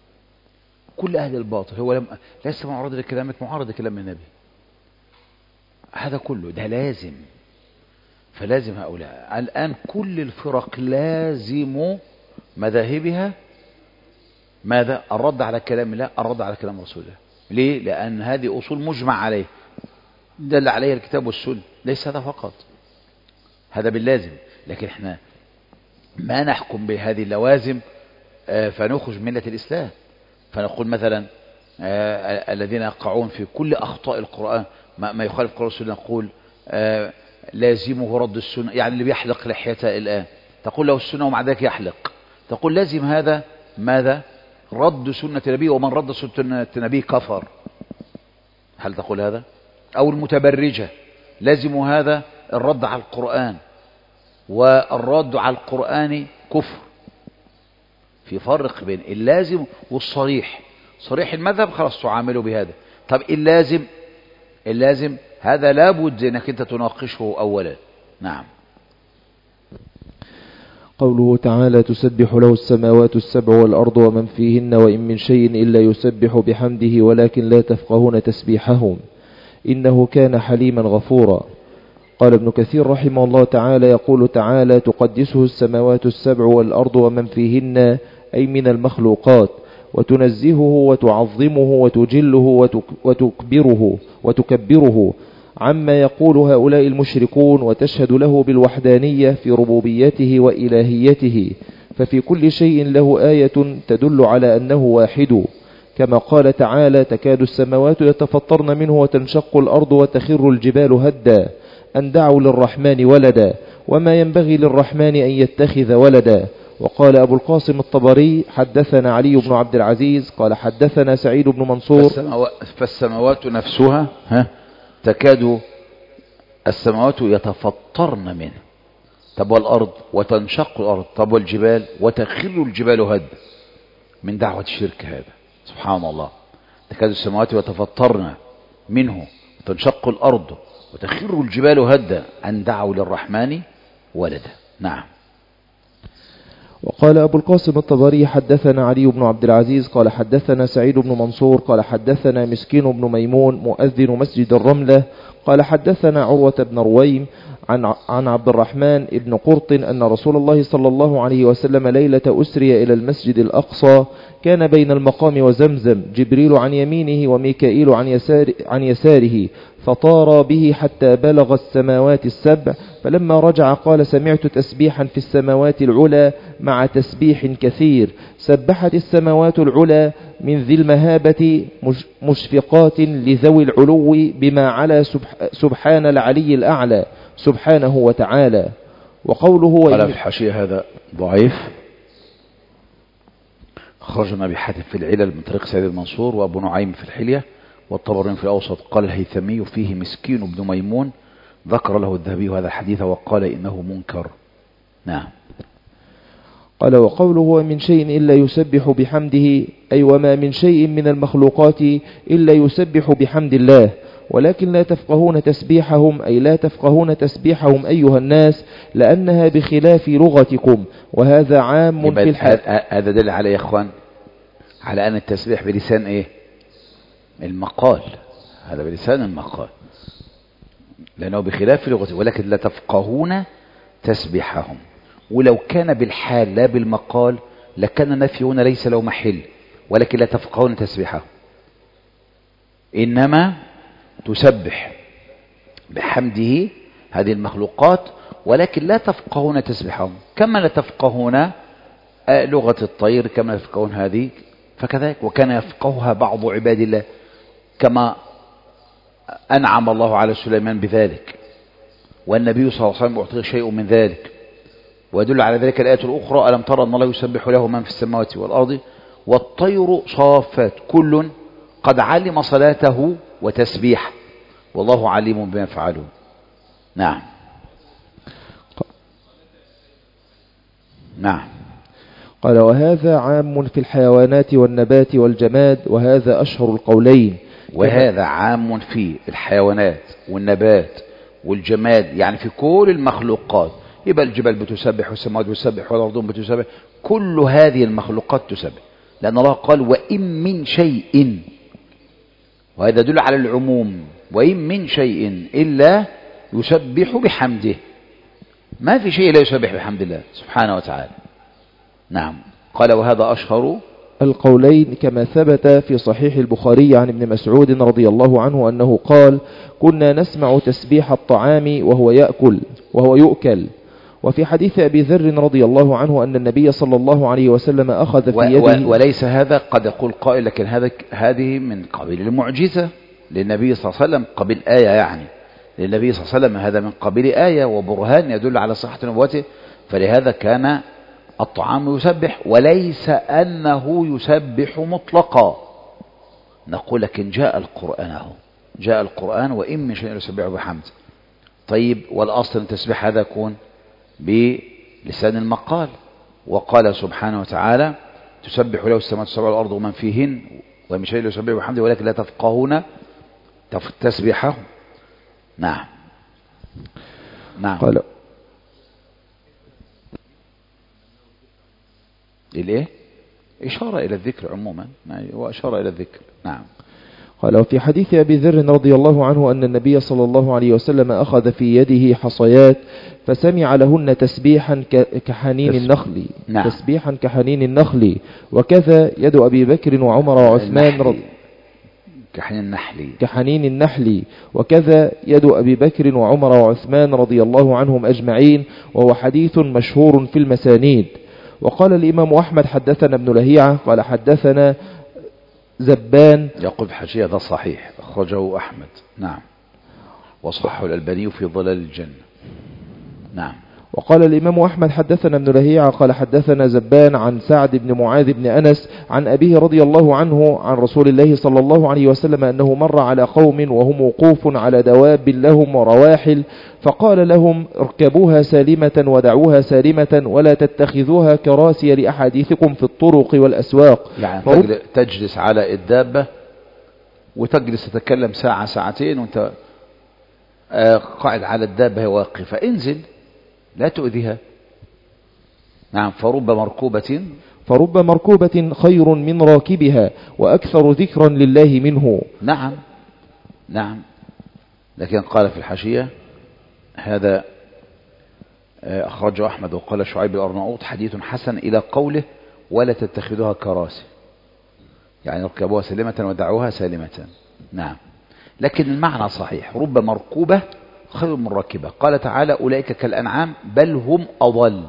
هو ليس معرض لكلامك، معرض لكلام النبي، هذا كله ده لازم. فلازم هؤلاء الآن كل الفرق لازم مذاهبها ماذا؟ الرد على كلام الله، الرد على كلام رسول الله. ليه؟ لأن هذه أصول مجمع عليه، دل عليها الكتاب والسنة. ليس هذا فقط، هذا باللازم. لكن احنا ما نحكم بهذه اللوازم فنخرج من ملة الإسلام، فنقول مثلا الذين يقعون في كل أخطاء القرآن ما يخالف القرآن والسنة، نقول لازمه رد السنة. يعني اللي بيحلق لحيته الآن تقول له السنة ومع ذلك يحلق، تقول لازم هذا ماذا؟ رد سنة النبي، ومن رد سنة النبي كفر. هل تقول هذا؟ أو المتبرجة لازم هذا الرد على القرآن، والرد على القرآن كفر. في فرق بين اللازم والصريح. صريح المذهب خلاص تعامله بهذا. طب اللازم هذا لابد انك انت تناقشه اولا. نعم. قوله تعالى تسبح له السماوات السبع والأرض ومن فيهن وإن من شيء إلا يسبح بحمده ولكن لا تفقهون تسبيحهم إنه كان حليما غفورا. قال ابن كثير رحمه الله تعالى يقول تعالى تقدسه السماوات السبع والأرض ومن فيهن أي من المخلوقات، وتنزهه وتعظمه وتجله وتكبره عما يقول هؤلاء المشركون، وتشهد له بالوحدانية في ربوبيته وإلهيته، ففي كل شيء له آية تدل على أنه واحد، كما قال تعالى تكاد السماوات يتفطرن منه وتنشق الأرض وتخر الجبال هدا أن دعوا للرحمن ولدا وما ينبغي للرحمن أن يتخذ ولدا. وقال أبو القاسم الطبري حدثنا علي بن عبد العزيز قال حدثنا سعيد بن منصور فالسماوات نفسها تكاد السماوات يتفطرن منه. طب والأرض وتنشق الأرض. طب والجبال وتخر الجبال هد من دعوة الشرك. هذا سبحان الله. تكاد السماوات يتفطرن منه وتنشق الأرض وتخر الجبال هدا أن دعوا للرحمن ولدا. نعم. وقال أبو القاسم الطبري حدثنا علي بن عبد العزيز قال حدثنا سعيد بن منصور قال حدثنا مسكين بن ميمون مؤذن مسجد الرملة قال حدثنا عروة بن رويم عن عبد الرحمن بن قرط أن رسول الله صلى الله عليه وسلم ليلة أسري إلى المسجد الأقصى كان بين المقام وزمزم جبريل عن يمينه وميكائيل عن يساره فطار به حتى بلغ السماوات السبع فلما رجع قال سمعت تسبيحا في السماوات العلى مع تسبيح كثير سبحت السماوات العلى من ذي المهابة مشفقات لذوي العلو بما على سبحان العلي الأعلى سبحانه وتعالى. وقوله قال في الحاشية هذا ضعيف، خرجنا أبي حاتم في العلل من طريق سعيد المنصور وأبو نعيم في الحلية والطبراني في الأوسط. قال الهيثمي فيه مسكين بن ميمون ذكر له الذهبي هذا الحديث وقال إنه منكر. نعم. قال وقوله ومن شيء إلا يسبح بحمده أي وما من شيء من المخلوقات إلا يسبح بحمد الله ولكن لا تفقهون تسبيحهم أي لا تفقهون تسبيحهم أيها الناس لأنها بخلاف لغتكم وهذا عام في الحال. هذا دل على يا إخوان على أن التسبيح بلسان إيه؟ المقال. هذا بلسان المقال لأنه بخلاف لغته ولكن لا تفقهون تسبيحهم. ولو كان بالحال لا بالمقال لكان النفي هنا ليس له محل ولكن لا تفقهون تسبيحهم إنما تسبح بحمده هذه المخلوقات ولكن لا تفقهون تسبيحهم كما لا تفقهون لغة الطير كما يفقهون هذه فكذلك. وكان يفقهها بعض عباد الله كما أنعم الله على سليمان بذلك والنبي صلى الله عليه وسلم أعطيه شيء من ذلك. ويدل على ذلك الآية الأخرى ألم ترى أن الله يسبح له من في السماوات والأرض والطير صافات كل قد علم صلاته وتسبيح والله عليم بما يفعله. نعم. نعم. قال وهذا عام في الحيوانات والنبات والجماد وهذا أشهر القولين. وهذا عام في الحيوانات والنبات والجماد يعني في كل المخلوقات يبقى الجبال بتسبح والسماوات بتسبح والأرض بتسبح كل هذه المخلوقات تسبح لأن الله قال وإن من شيء وهذا يدل على العموم وإن من شيء إلا يسبح بحمده ما في شيء لا يسبح بحمد الله سبحانه وتعالى. نعم. قال وهذا أشهر القولين كما ثبت في صحيح البخاري عن ابن مسعود رضي الله عنه أنه قال كنا نسمع تسبيح الطعام وهو يؤكل. وفي حديث أبي ذر رضي الله عنه أن النبي صلى الله عليه وسلم أخذ في يده وليس هذا قد يقول قائل لكن هذه من قبيل المعجزة للنبي صلى الله عليه وسلم قبل آية يعني للنبي صلى الله عليه وسلم هذا من قبيل آية وبرهان يدل على صحة نبوته فلهذا كان الطعام يسبح وليس أنه يسبح مطلقا. نقول لكن جاء القرآن وإن من شيء يسبح بحمد. طيب والأصل التسبيح هذا يكون بلسان المقال وقال سبحانه وتعالى تسبح له السماوات السبع والأرض ومن فيهن ومن شيء يسبح بحمده ولكن لا تفقهون تسبيحهم. نعم. نعم. قال الإيه؟ إشارة إلى الذكر عموما وإشارة إلى الذكر. نعم. قال وفي حديث أبي ذر رضي الله عنه أن النبي صلى الله عليه وسلم أخذ في يده حصيات فسمع لهن تسبيحا كحنين النخل. نعم. تسبيحا كحنين النخل وكذا يد أبي بكر وعمر وعثمان كحنين النحل وكذا يد أبي بكر وعمر وعثمان رضي الله عنهم أجمعين وهو حديث مشهور في المسانيد. وقال الإمام أحمد حدثنا ابن لهيعة قال حدثنا زبان يقول بحاشية هذا صحيح أخرجه أحمد. نعم. وصححه الألباني في ظلال الجنة. نعم. وقال الإمام أحمد حدثنا ابن لهيعة قال حدثنا زبان عن سعد بن معاذ بن أنس عن أبيه رضي الله عنه عن رسول الله صلى الله عليه وسلم أنه مر على قوم وهم وقوف على دواب لهم ورواحل فقال لهم اركبوها سالمة ودعوها سالمة ولا تتخذوها كراسي لأحاديثكم في الطرق والأسواق. يعني تجلس على الدابة وتجلس تتكلم ساعة ساعتين وانت قاعد على الدابة واقفة انزل لا تؤذيها. نعم. فرب مركوبة خير من راكبها وأكثر ذكرا لله منه. نعم نعم. لكن قال في الحاشية هذا أخرجه أحمد وقال شعيب الأرناؤوط حديث حسن إلى قوله ولا تتخذوها كراسي، يعني اركبوها سلمة ودعوها سالمة. نعم. لكن المعنى صحيح، رب مركوبة خير من راكبة. قال تعالى أولئك كالأنعام بل هم أضل.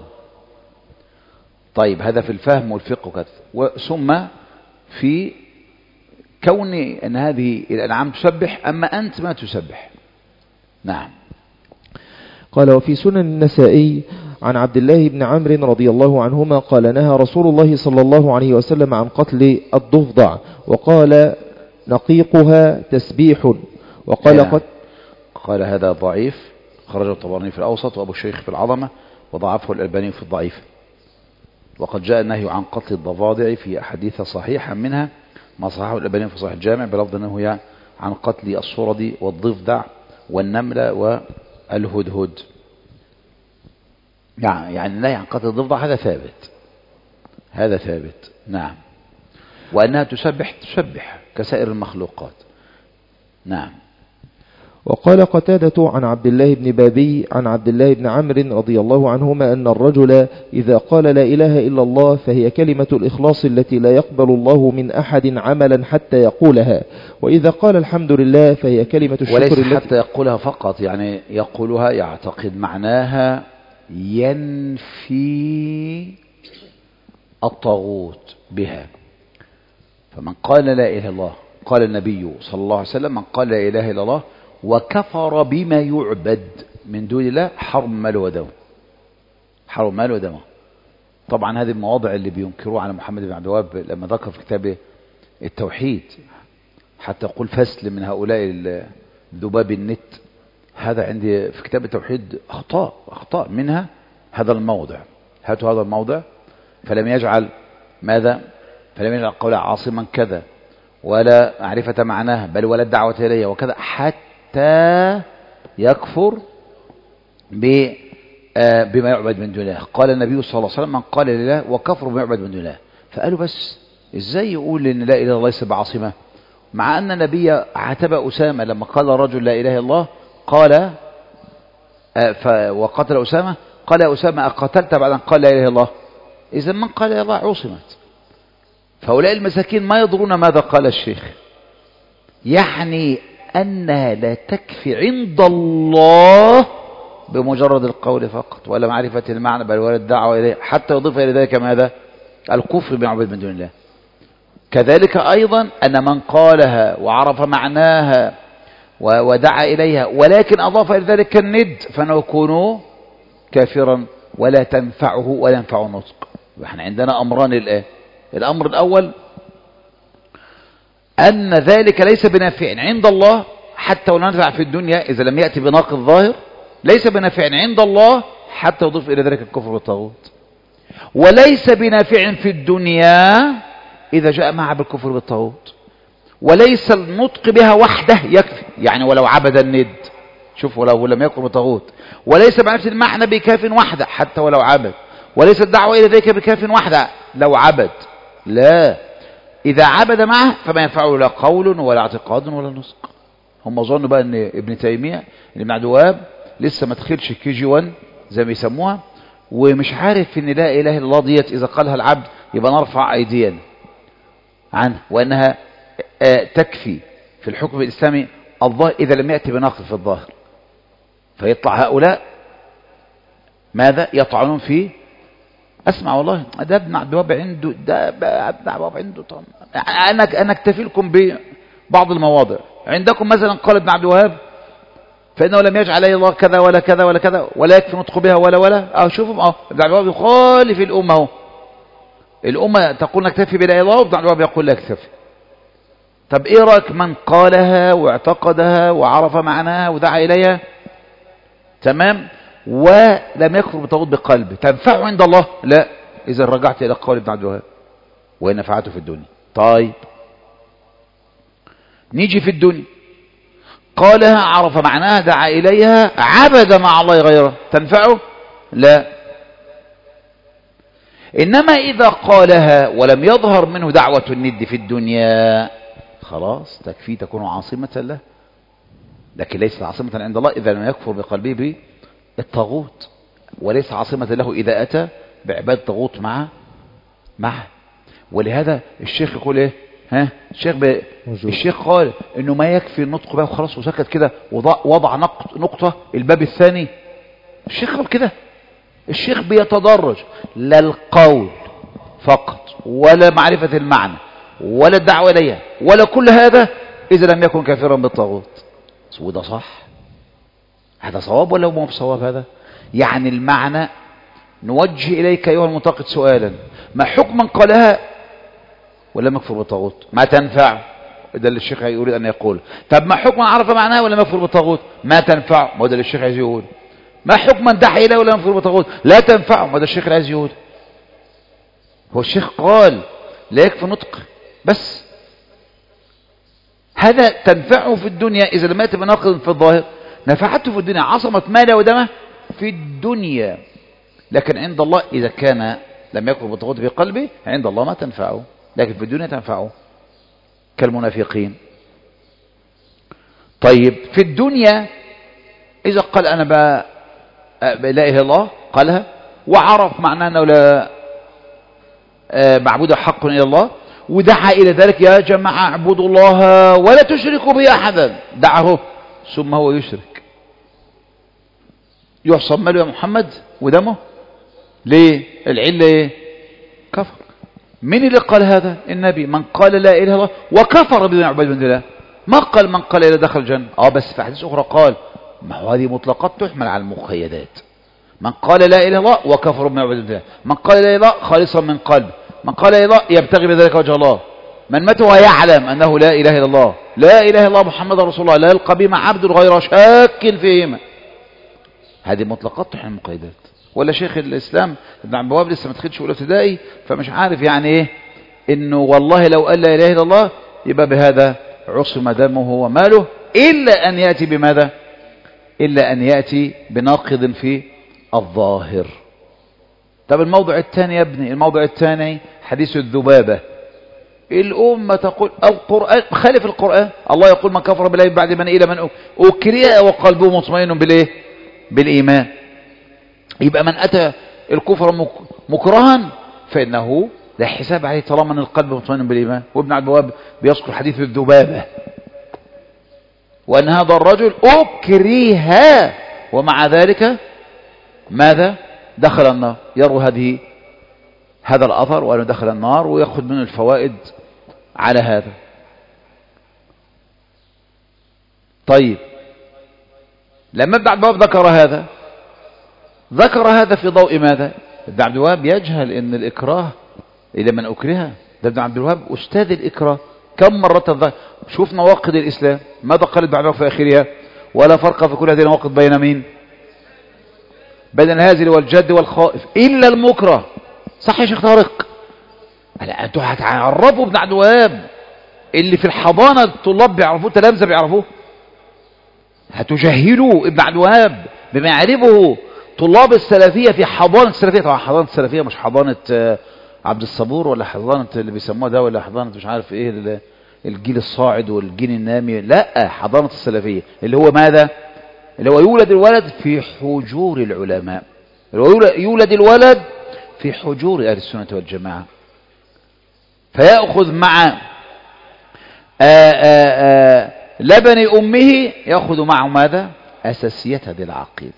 طيب هذا في الفهم والفقه وكذا، ثم في كون أن هذه الأنعام تسبح أما أنت ما تسبح. نعم. قال وفي سنن النسائي عن عبد الله بن عمرو رضي الله عنهما قال نهى رسول الله صلى الله عليه وسلم عن قتل الضفدع وقال نقيقها تسبيح وقال قال هذا ضعيف، خرج الطبراني في الأوسط وأبو الشيخ في العظمة وضعفه الألباني في الضعيف. وقد جاء النهي عن قتل الضفادع في أحاديث صحيحة، منها ما صححه الألباني في صحيح الجامع بلفظ أنه عن قتل الصردي والضفدع والنملة والهدهد. يعني النهي عن قتل الضفدع هذا ثابت. نعم. وأنها تسبح كسائر المخلوقات. نعم. وقال قتادة عن عبد الله بن بابي عن عبد الله بن عمرو رضي الله عنهما أن الرجل إذا قال لا إله إلا الله فهي كلمة الإخلاص التي لا يقبل الله من أحد عملا حتى يقولها، وإذا قال الحمد لله فهي كلمة الشكر وليس حتى يقولها فقط، يعني يقولها يعتقد معناها ينفي الطاغوت بها. فمن قال لا إله إلا الله، قال النبي صلى الله عليه وسلم من قال لا إله إلا الله وكفر بما يعبد من دون الله حرم ماله ودمه. طبعا هذه المواضع اللي بينكروه على محمد بن عبد الوهاب لما ذكر في كتابه التوحيد، حتى يقول فسل من هؤلاء ذباب النت. هذا عندي في كتاب التوحيد أخطاء منها هذا الموضع. هاتوا هذا الموضع فلم يجعل قولها عاصما كذا ولا معرفة معناها بل ولا الدعوة إليها وكذا حتى يكفر بما يعبد من دون الله. قال النبي صلى الله عليه وسلم من قال لله وكفر بما يعبد من دون الله. فقالوا بس ازاي يقول ان لا اله الا الله ليس بعاصمه، مع ان النبي عاتب أسامة لما قال رجل لا اله الا الله قال وقتل أسامة قال يا أسامة أقتلت بعد أن قال لا اله الا الله؟ إذا من قال لا اله الا الله عصمت. فهؤلاء المساكين ما يضرون ماذا قال الشيخ، يعني أنها لا تكفي عند الله بمجرد القول فقط ولا معرفة المعنى بل ولا الدعوة إليه، حتى يضيف إلى ذلك ماذا؟ الكفر بمعبد من دون الله. كذلك أيضا أن من قالها وعرف معناها ودعا إليها ولكن أضاف إلى ذلك الند فإنه يكون كافرا ولا تنفعه ولا ينفع النطق. احنا عندنا أمران الآن. الأمر الأول أن ذلك ليس بنافع عند الله حتى ولو نفع في الدنيا إذا لم يأتي بناقض ظاهر، ليس بنافع عند الله حتى يضيف إلى ذلك الكفر بالطاغوت، وليس بنافع في الدنيا إذا جاء معها بالكفر بالطاغوت، وليس النطق بها وحده يكفي، يعني ولو عبد الند، شوف ولو لم يكفر بالطاغوت، وليس بنفس المعنى بكاف وحده حتى ولو عبد، وليس الدعوة إلى ذلك بكاف وحده لو عبد، لا، إذا عبد معه فما ينفعه لا قول ولا اعتقاد ولا نسق. هم ظنوا بقى أن ابن تيمية ابن عبد الوهاب لسه ما دخلش KG1 زي ما يسموها، ومش عارف ان لا اله الا الله ديت اذا قالها العبد يبقى نرفع ايدينا عنه، وانها تكفي في الحكم الاسلامي الظاهر اذا لم ياتي بناقض في الظاهر. فيطلع هؤلاء ماذا يطعنون فيه. اسمع والله ده ابن عبد الوهاب عنده، ده ابن عبد الوهاب عنده. طبعا انا اكتفي لكم ببعض المواضع. عندكم مثلا قال ابن عبد الوهاب فإنه لم يجعل أي الله كذا ولا كذا ولا كذا ولا يكفي نطق بها ولا شوفوا ابن عبد الوهاب يخالف الأمة اهو. الأمة تقول نكتفي بلا الله وابن عبد الوهاب يقول لا اكتفي. طب ايه رأيك من قالها واعتقدها وعرف معناها ودعا إليها تمام ولم يكفر بالطاغوت بقلبه تنفعه عند الله؟ لا، إذا رجعت إلى قول ابن عبد الوهاب وإن نفعته في الدنيا. طيب نيجي في الدنيا، قالها عرف معناها دعا إليها عبد مع الله غيره تنفعه؟ لا. إنما إذا قالها ولم يظهر منه دعوة الند في الدنيا خلاص تكفي تكون عاصمة له، لكن ليست عاصمة عند الله إذا لم يكفر بقلبه بالطاغوت، وليس عاصمة له إذا أتى بعباد طاغوت معه. ولهذا الشيخ يقول إيه؟ الشيخ قال إنه ما يكفي النطق بقى وخلاص وسكت كده ووضع نقطة الباب الثاني. الشيخ قال كده. الشيخ بيتدرج، لا القول فقط ولا معرفة المعنى ولا الدعوة إليها ولا كل هذا إذا لم يكن كافرا بالطاغوت. وده صح، هذا صواب ولا هو بصواب؟ هذا يعني المعنى نوجه إليك أيها المنتقد سؤالا: ما حكم من قالها ولم يكفر بالطاغوت؟ ما تنفع، ده اللي الشيخ يريد أن يقول. طب ما حكم من عرف معناها ولم يكفر بالطاغوت؟ ما تنفع، ما ده اللي الشيخ عايز يقول. ما حكم من دعا إليه ولم يكفر بالطاغوت؟ لا تنفع، ما ده الشيخ عايز يقول. هو الشيخ قال لا يكفي نطق بس، هذا تنفعه في الدنيا إذا لم يأتي بناقض في الظاهر، نفعته في الدنيا، عصمت ماله ودمه في الدنيا، لكن عند الله إذا كان لم يكفر بالطاغوت في قلبه عند الله ما تنفعه، لكن في الدنيا تنفعه كالمنافقين. طيب في الدنيا إذا قال أنا لا إله إلا الله قالها وعرف معناه أنه لا معبود حق إلا الله ودعا إلى ذلك: يا جماعة اعبدوا الله ولا تشركوا به أحدا، دعه ثم هو يشرك، يحصم ماله يا محمد ودمه. ليه؟ العلة ايه؟ كفر. من اللي قال هذا؟ النبي. من قال لا إله إلا الله وكفر بما يعبد من دون الله، ما قال من قال إلى دخل الجنة. بس في حديث أخرى قال: ما هو هذه مطلقات تحمل على المقيدات. من قال لا إله إلا الله وكفر بما يعبد من دون الله، من قال لا إله إلا الله خالصا من قلب، من قال لا إله إلا الله يبتغي بذلك وجه الله، من مات ويعلم أنه لا إله إلا الله، لا إله إلا الله محمد رسول الله، لا يلقى بهما عبد غير شاك فيهما. هذه مطلقات تحمل المقيدات. ولا شيخ الإسلام ابن عبد الوهاب لسه ما دخلش اولى ابتدائي، فمش عارف يعني ايه انه والله لو قال لا اله الا الله يبقى بهذا عصم دمه وماله، الا ان ياتي بماذا؟ الا ان ياتي بناقض في الظاهر. طب الموضع الثاني يا ابني، الموضع الثاني حديث الذبابة. الأمة تقول القرآن خالف القرآن، الله يقول: من كفر بالله بعد من إلى من أكره وقلبه مطمئن بالإيه؟ بالإيمان. يبقى من أتى الكفر مكرها فإنه لا حساب عليه طالما أن القلب مطمئن بالإيمان. وابن عبد الوهاب بيذكر حديث الذبابة، وأن هذا الرجل أكره ومع ذلك ماذا؟ دخل النار. يروي هذا الأثر وأنه دخل النار ويأخذ منه الفوائد على هذا. طيب لما ابن عبد الوهاب ذكر هذا في ضوء ماذا؟ ابن عبد الوهاب يجهل ان الإكراه إلى من أكره. ده ابن عبد الوهاب أستاذ الإكراه. كم مرة شوف نواقض الإسلام، ماذا قال ابن عبد الوهاب في آخرها؟ ولا فرق في كل هذه النواقض بين مين؟ بين الهازل والجد والخائف إلا المكره. صح يا شيخ طارق؟ لا انتوا هتعرفوا ابن عبد الوهاب اللي في الحضانة الطلاب بيعرفوه، التلامذة بيعرفوه، هتجهلوا ابن عبد الوهاب بما يعرفه طلاب السلفية في حضانة السلفية. طبعا حضانة السلفية مش حضانة عبد الصبور ولا حضانة اللي بيسموها ده ولا حضانة مش عارف ايه الجيل الصاعد والجيل النامي، لا، حضانة السلفية اللي هو ماذا؟ اللي هو يولد الولد في حجور العلماء، اللي هو يولد الولد في حجور أهل السنة والجماعة، فيأخذ مع لبن أمه يأخذ معه ماذا؟ أساسيات هذه العقيدة.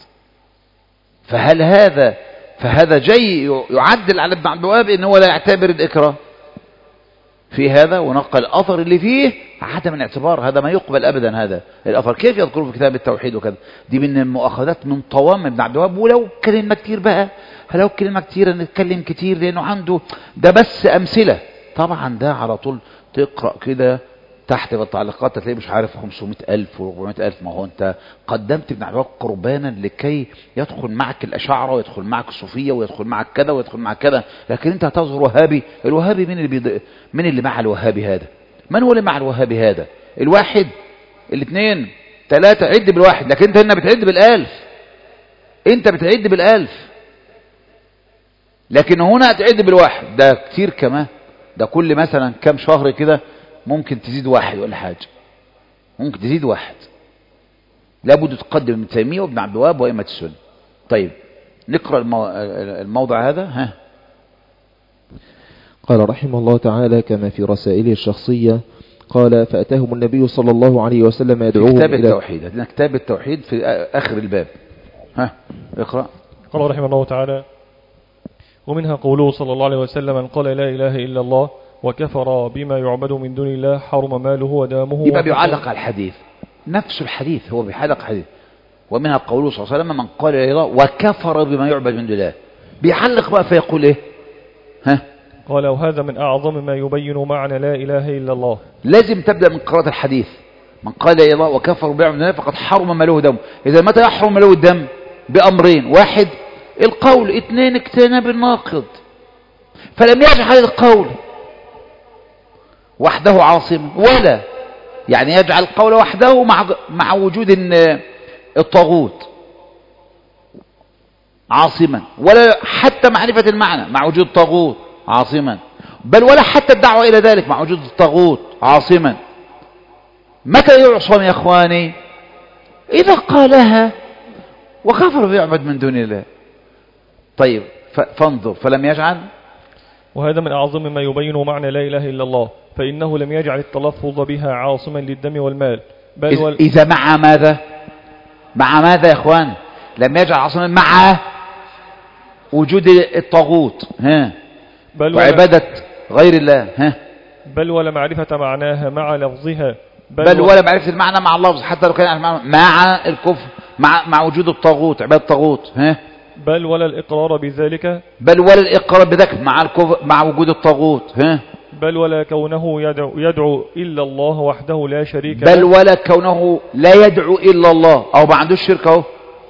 فهذا جاي يعدل على ابن عبد الوهاب إن هو لا يعتبر الإكراه في هذا، ونقل الأثر اللي فيه عدم الاعتبار. هذا ما يقبل أبدا. هذا الأثر كيف يذكره في كتاب التوحيد وكذا؟ دي من المؤاخذات من طوام ابن عبد الوهاب. ولو كلمة كتير بقى، لو كلمة كتير نتكلم كتير لأنه عنده ده بس أمثلة. طبعا ده على طول تقرأ كده تحت بالتعليقات تلاقيه مش عارف 500,000 و400,000. ما هو انت قدمت ابن عبد الوهاب قربانا لكي يدخل معك الأشاعرة ويدخل معك الصوفية ويدخل معك كذا ويدخل معك كذا، لكن انت هتظهر وهابي. الوهابي من اللي مع الوهابي هذا؟ من هو اللي مع الوهابي هذا؟ الواحد، الاثنين، ثلاثة، عد بالواحد، لكن انت هنا بتعد بالآلف. انت بتعد بالآلف. لكن هنا تعد بالواحد، ده كتير كمان، ده كل مثلا كام شهر كده ممكن تزيد واحد ولا حاجة، ممكن تزيد واحد. لابد تقدم ابن تيمية وابن عبد الوهاب وأئمة السنة. طيب نقرأ الموضع هذا. ها. قال رحمه الله تعالى كما في رسائله الشخصية، قال فأتاهم النبي صلى الله عليه وسلم يدعوهم كتاب إلى التوحيد. هذا كتاب التوحيد في آخر الباب. ها اقرأ. قال رحمه الله تعالى ومنها قوله صلى الله عليه وسلم من قال لا إله إلا الله وكفر بما يعبد من دون الله حرم ماله ودامه. يبقى بيعلق على الحديث، نفس الحديث هو بيعلق حديث. ومنها قوله صلى الله عليه وسلم من قال لا إله إلا الله وكفر بما يعبد من دون الله، بيعلق بقى فيقول ايه؟ ها. قال وهذا من أعظم ما يبين معنى لا إله إلا الله. لازم تبدأ من قراءة الحديث. من قال لا إله إلا الله وكفر بما يعبد من دون الله فقد حرم ماله ودمه. إذا متى يحرم ماله الدم؟ بأمرين: واحد القول، اثنين اجتناب الناقض. فلم يجعل القول وحده عاصما، ولا يعني يجعل القول وحده مع وجود الطاغوت عاصما، ولا حتى معرفة المعنى مع وجود الطاغوت عاصما، بل ولا حتى الدعوة إلى ذلك مع وجود الطاغوت عاصما. متى يعصم يا إخواني؟ إذا قالها وكفر بيعبد من دون الله. طيب فانظر، فلم يجعل. وهذا من أعظم ما يبين معنى لا إله إلا الله، فإنه لم يجعل التلفظ بها عاصما للدم والمال، بل إذا مع ماذا؟ مع ماذا يا إخوان؟ لم يجعل عاصما مع وجود الطاغوت وعبادة غير الله بل ولا معرفة معناها مع لفظها، بل ولا معرفة المعنى مع اللفظ حتى لو كان مع الكفر مع وجود الطاغوت عبادة الطاغوت بل ولا الإقرار بذلك، بل ولا الإقرار بذلك مع الكفر مع وجود الطاغوت بل ولا كونه يدعو إلا الله وحده لا شريك له، بل ولا كونه لا يدعو إلا الله، أو ما عندوش شرك اهو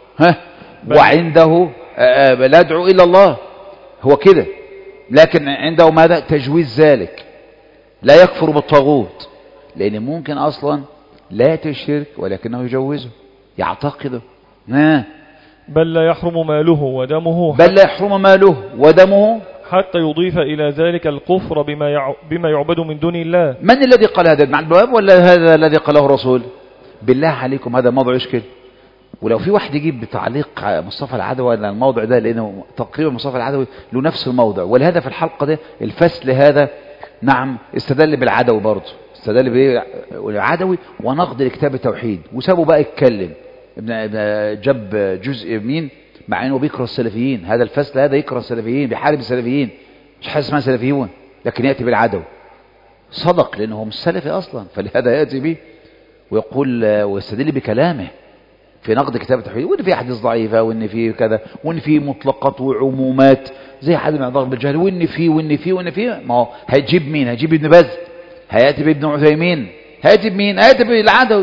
وعنده لا يدعو إلا الله هو كده، لكن عنده ماذا؟ تجويز ذلك، لا يكفر بالطاغوت، لأن ممكن أصلا لا تشرك ولكنه يجوزه يعتقده بل لا يحرم ماله ودمه، بل لا يحرم ماله ودمه حتى يضيف إلى ذلك الكفر بما يعبد من دون الله. من الذي قال هذا؟ ابن عبد الوهاب ولا هذا الذي قاله الرسول؟ بالله عليكم هذا موضوع يشكل. ولو في واحد يجيب بتعليق مصطفى العدوي على الموضع ده، لأنه تقريبا مصطفى العدوي له نفس الموضع، ولهذا في الحلقة ده الفصل هذا نعم استدل بالعدوي برضه، استدل بالعدوي ونقد لكتاب التوحيد، وسابه بقى يتكلم. جاب جزء مين مع انه بيكره السلفيين، هذا الفصل هذا يكره السلفيين، بيحارب السلفيين، مش حاجه اسمها سلفيون، لكن ياتي بالعدو صدق لانه مش سلفي اصلا، فلهذا ياتي به ويقول ويستدل بكلامه في نقد كتاب التوحيد، وان في احاديث ضعيفه، وان في كذا، وان في مطلقات وعمومات زي حد من ضرب الجهل، وان في ما هو هيجيب مين؟ هيجيب ابن باز، هياتي بابن عثيمين، هياتي بمين؟ هياتي بالعدوي.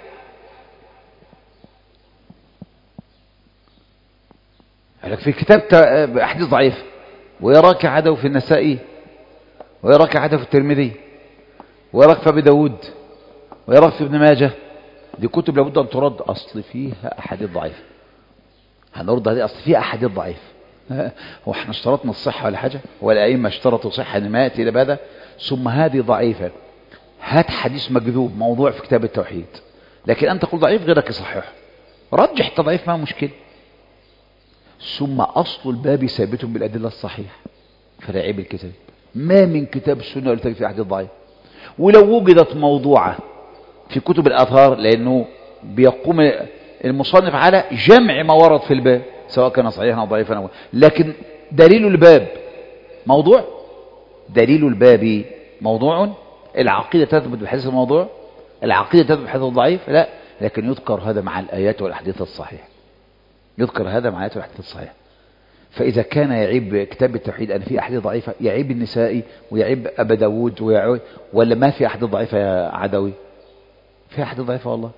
لك في كتاب أحاديث ضعيف، ويراك عدو في النسائي، ويراك عدو في الترمذي، ويراك في أبي داود، ويراك في ابن ماجه. دي كتب لابد أن ترد، أصل فيها أحاديث ضعيف، هنرد هذه أصل فيها أحاديث ضعيف. هو احنا اشترطنا الصحة ولا حاجة؟ ولا أئمة اشترطوا صحة ما يأتي إلى هذا؟ ثم هذه ضعيفة، هات حديث مكذوب موضوع في كتاب التوحيد، لكن أنت تقول ضعيف غيرك يصححه، رجح التضعيف ما مشكلة. ثم أصل الباب ثابت بالأدلة الصحيحة، فلا عيب الكتاب، ما من كتاب السنة ولا تجد في أحاديث ضعيف. ولو وجدت موضوعة في كتب الآثار، لأنه بيقوم المصنف على جمع ما ورد في الباب سواء كان صحيحا أو ضعيفا، لكن دليل الباب موضوع، دليل الباب موضوع. العقيدة تثبت بالحديث الموضوع، العقيدة تثبت بالحديث الضعيف، لا، لكن يذكر هذا مع الآيات والأحاديث الصحيحة، يذكر هذا مع آيات والأحاديث الصحيحة. فإذا كان يعيب كتاب التوحيد أن في أحاديث ضعيفة، يعيب النسائي ويعيب أبا داود ولا ما في أحاديث ضعيفة يا عدوي؟ في أحاديث ضعيفة والله،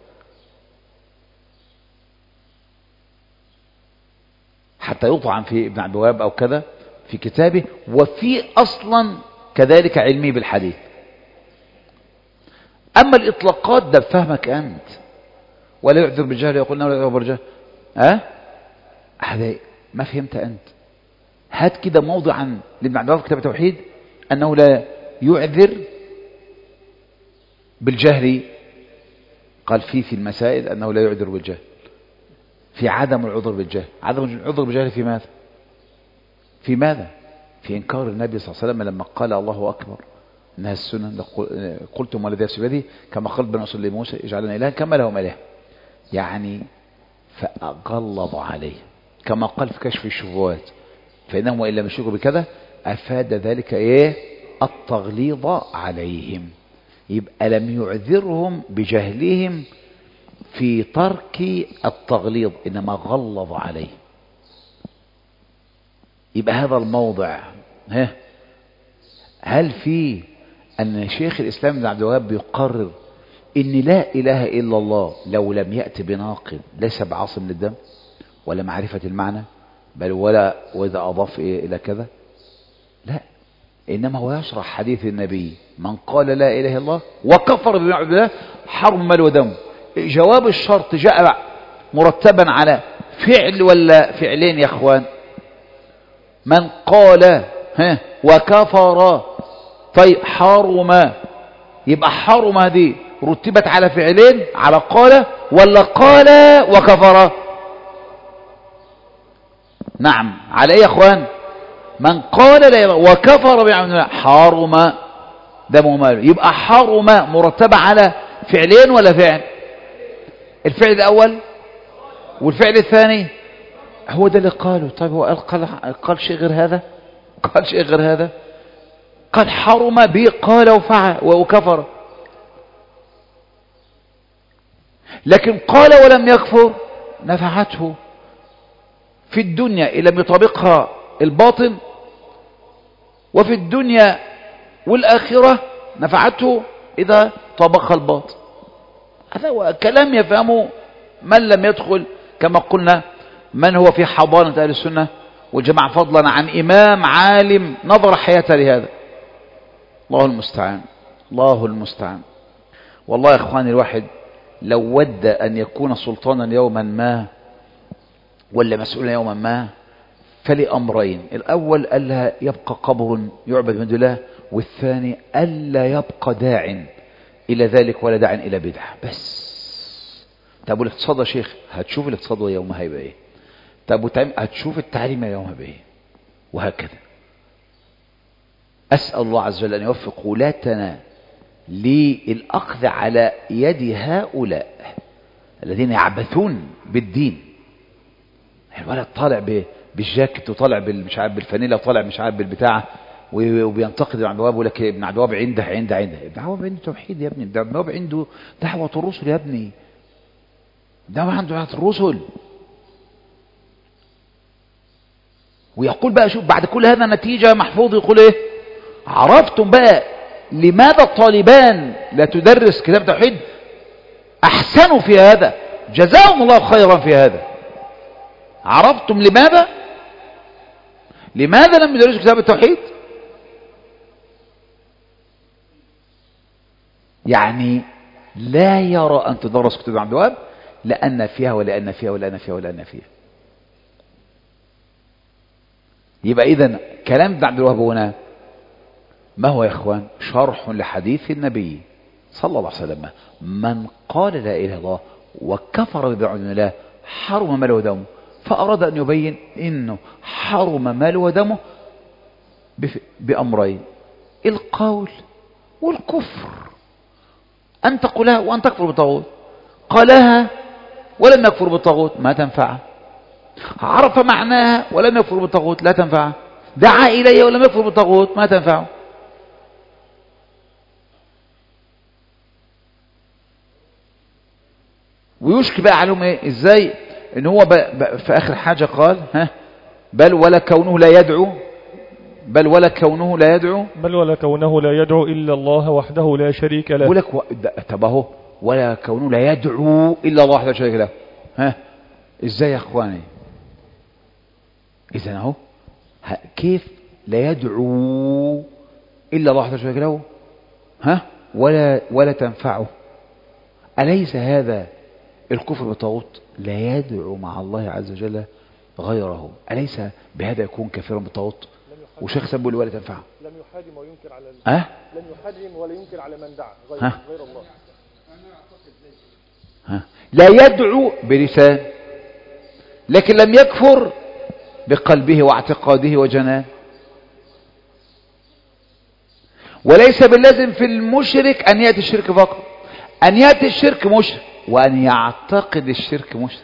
حتى يطعن في ابن عبد الوهاب أو كذا في كتابه، وفي أصلا كذلك علمي بالحديث. أما الإطلاقات ده بفهمك أنت، ولا يعذر بالجهل يقول لا يعذر بالجهل، هذا ما فهمت أنت، هات كده موضعا لابن عبد الوهاب في كتاب التوحيد أنه لا يعذر بالجهل. قال في المسائل أنه لا يعذر بالجهل، في عدم العذر بالجهل. عدم العذر بالجهل في ماذا؟ في ماذا؟ في إنكار النبي صلى الله عليه وسلم لما قال الله أكبر إنها السنة، قلتم والذي نفسي بيده كما قال بن رسول موسى اجعلنا إلها كما لهم إله، يعني فغلظ عليه كما قال في كشف الشبهات فإنهم وإن لم يشركوا بكذا، أفاد ذلك إيه؟ التغليظ عليهم. يبقى لم يعذرهم بجهلهم في ترك التغليظ، إنما غلظ عليه. يبقى هذا الموضع هل في أن شيخ الإسلام ابن عبد الوهاب بيقرر إن لا إله إلا الله لو لم يأتي بناقض ليس بعاصم للدم ولا معرفة المعنى، بل ولا وإذا أضاف إلى كذا؟ لا، إنما هو يشرح حديث النبي من قال لا إله إلا الله وكفر بما عبد الله حرم مال ودم. جواب الشرط جاء مرتبا على فعل ولا فعلين يا أخوان؟ من قال وكفر، طيب حرم، يبقى حرم هذه رتبت على فعلين، على قال ولا قال وكفر؟ نعم، على ايه يا اخوان؟ من قال لا وكفر بعمل الله حرم دمه ماله. يبقى حرم مرتبة على فعلين ولا فعل؟ الفعل الاول والفعل الثاني هو ده اللي قاله. طيب هو قال شيء غير هذا؟ قال شيء غير هذا؟ قال حرم به قال وفعل وكفر. لكن قال ولم يكفر نفعته في الدنيا إن لم يطابقها الباطن، وفي الدنيا والآخرة نفعته إذا طابقها الباطن. هذا هو كلام يفهمه من لم يدخل كما قلنا من هو في حضانة أهل السنة والجماعة، فضلا عن إمام عالم نظر حياته لهذا. الله المستعان، الله المستعان. والله يا إخواني الواحد لو ود أن يكون سلطانا يوما ما ولا مسؤولا يوما ما فلأمرين: الأول ألا يبقى قبر يعبد من دون الله، والثاني ألا يبقى داع إلى ذلك ولا داع إلى بدعة. بس طب والاقتصاد يا شيخ؟ هتشوف الاقتصاد يومها هيبقى ايه. طب هتشوف التعليم يومها هيبقى ايه، وهكذا. أسأل الله عز وجل أن يوفق ولاتنا للأخذ على يد هؤلاء الذين يعبثون بالدين. الولد طالع بالجاكت وطالع مش عارف بالفانيلا وطالع مش عارف بالبتاع وبينتقد ابن عبد الوهاب ويقول لك ابن عبد الوهاب عنده ابن عبد الوهاب عنده توحيد يا ابني، ابن عبد الوهاب عنده دعوة الرسل يا ابني، دعوة عنده دعوة الرسل. ويقول بقى شوف بعد كل هذا نتيجة محفوظ يقول ايه؟ عرفتم بقى لماذا الطالبان لا تدرس كتاب التوحيد؟ احسنوا في هذا، جزاهم الله خيرا في هذا. عرفتم لماذا لم يدرسوا كتاب التوحيد؟ يعني لا يرى أن تدرس كتاب عبد الوهاب لأن فيها ولأن فيها ولأن فيها ولأن فيها. يبقى إذن كلام ابن عبد الوهاب هنا ما هو يا إخوان؟ شرح لحديث النبي صلى الله عليه وسلم: من قال لا إله إلا الله وكفر ببعض الله حرم ماله ودمه. فأراد أن يبين إنه حرم ماله ودمه بأمرين: القول والكفر. أن تقولها وأن تكفر بالطاغوت. قالها ولم يكفر بالطاغوت ما تنفعه، عرف معناها ولم يكفر بالطاغوت لا تنفعه، دعا إليه ولم يكفر بالطاغوت ما تنفعه. ويشكي بقى عليهم ايه؟ ازاي ان هو في اخر حاجة قال بل ولا كونه لا يدعو بل ولا كونه لا يدعو إلا الله وحده لا شريك له. يقول لك طب اهو ولا كونه لا يدعو إلا الله وحده لا شريك له. ازاي يا اخواني؟ اذا اهو كيف لا يدعو إلا الله وحده لا شريك له ولا تنفعه؟ أليس هذا الكفر بالطاغوت؟ لا يدعو مع الله عز وجل غيره، أليس بهذا يكون كافرا بالطاغوت؟ وشيخ سبوا ولا تنفعه؟ لم يحرم وينكر على لم يحرم ولا ينكر على من دعا غير الله. لا يدعو بلسان، لكن لم يكفر بقلبه واعتقاده وجناه. وليس باللازم في المشرك أن يأتي الشرك فقط، أن يأتي الشرك مشرك وأن يعتقد الشرك مشرك،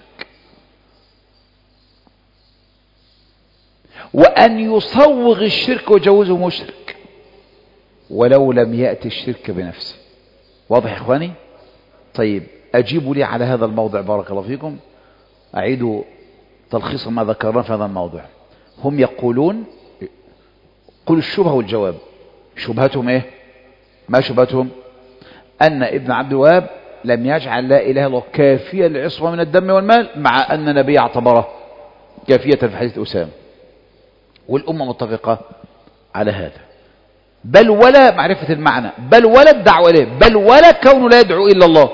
وأن يصوغ الشرك ويجوزه مشرك ولو لم يأتي الشرك بنفسه. واضح يا إخواني؟ طيب أجيبوا لي على هذا الموضع بارك الله فيكم، أعيدوا تلخيص ما ذكرناه في هذا الموضع. هم يقولون قل الشبهة والجواب. شبهتهم إيه؟ ما شبهتهم؟ أن ابن عبد الوهاب لم يجعل لا إله إلا الله كافية للعصمة من الدم والمال، مع أن النبي اعتبره كافية في حديث أسامة، والأمة متفقة على هذا، بل ولا معرفة المعنى، بل ولا الدعوة إليه، بل ولا كونه لا يدعو إلا الله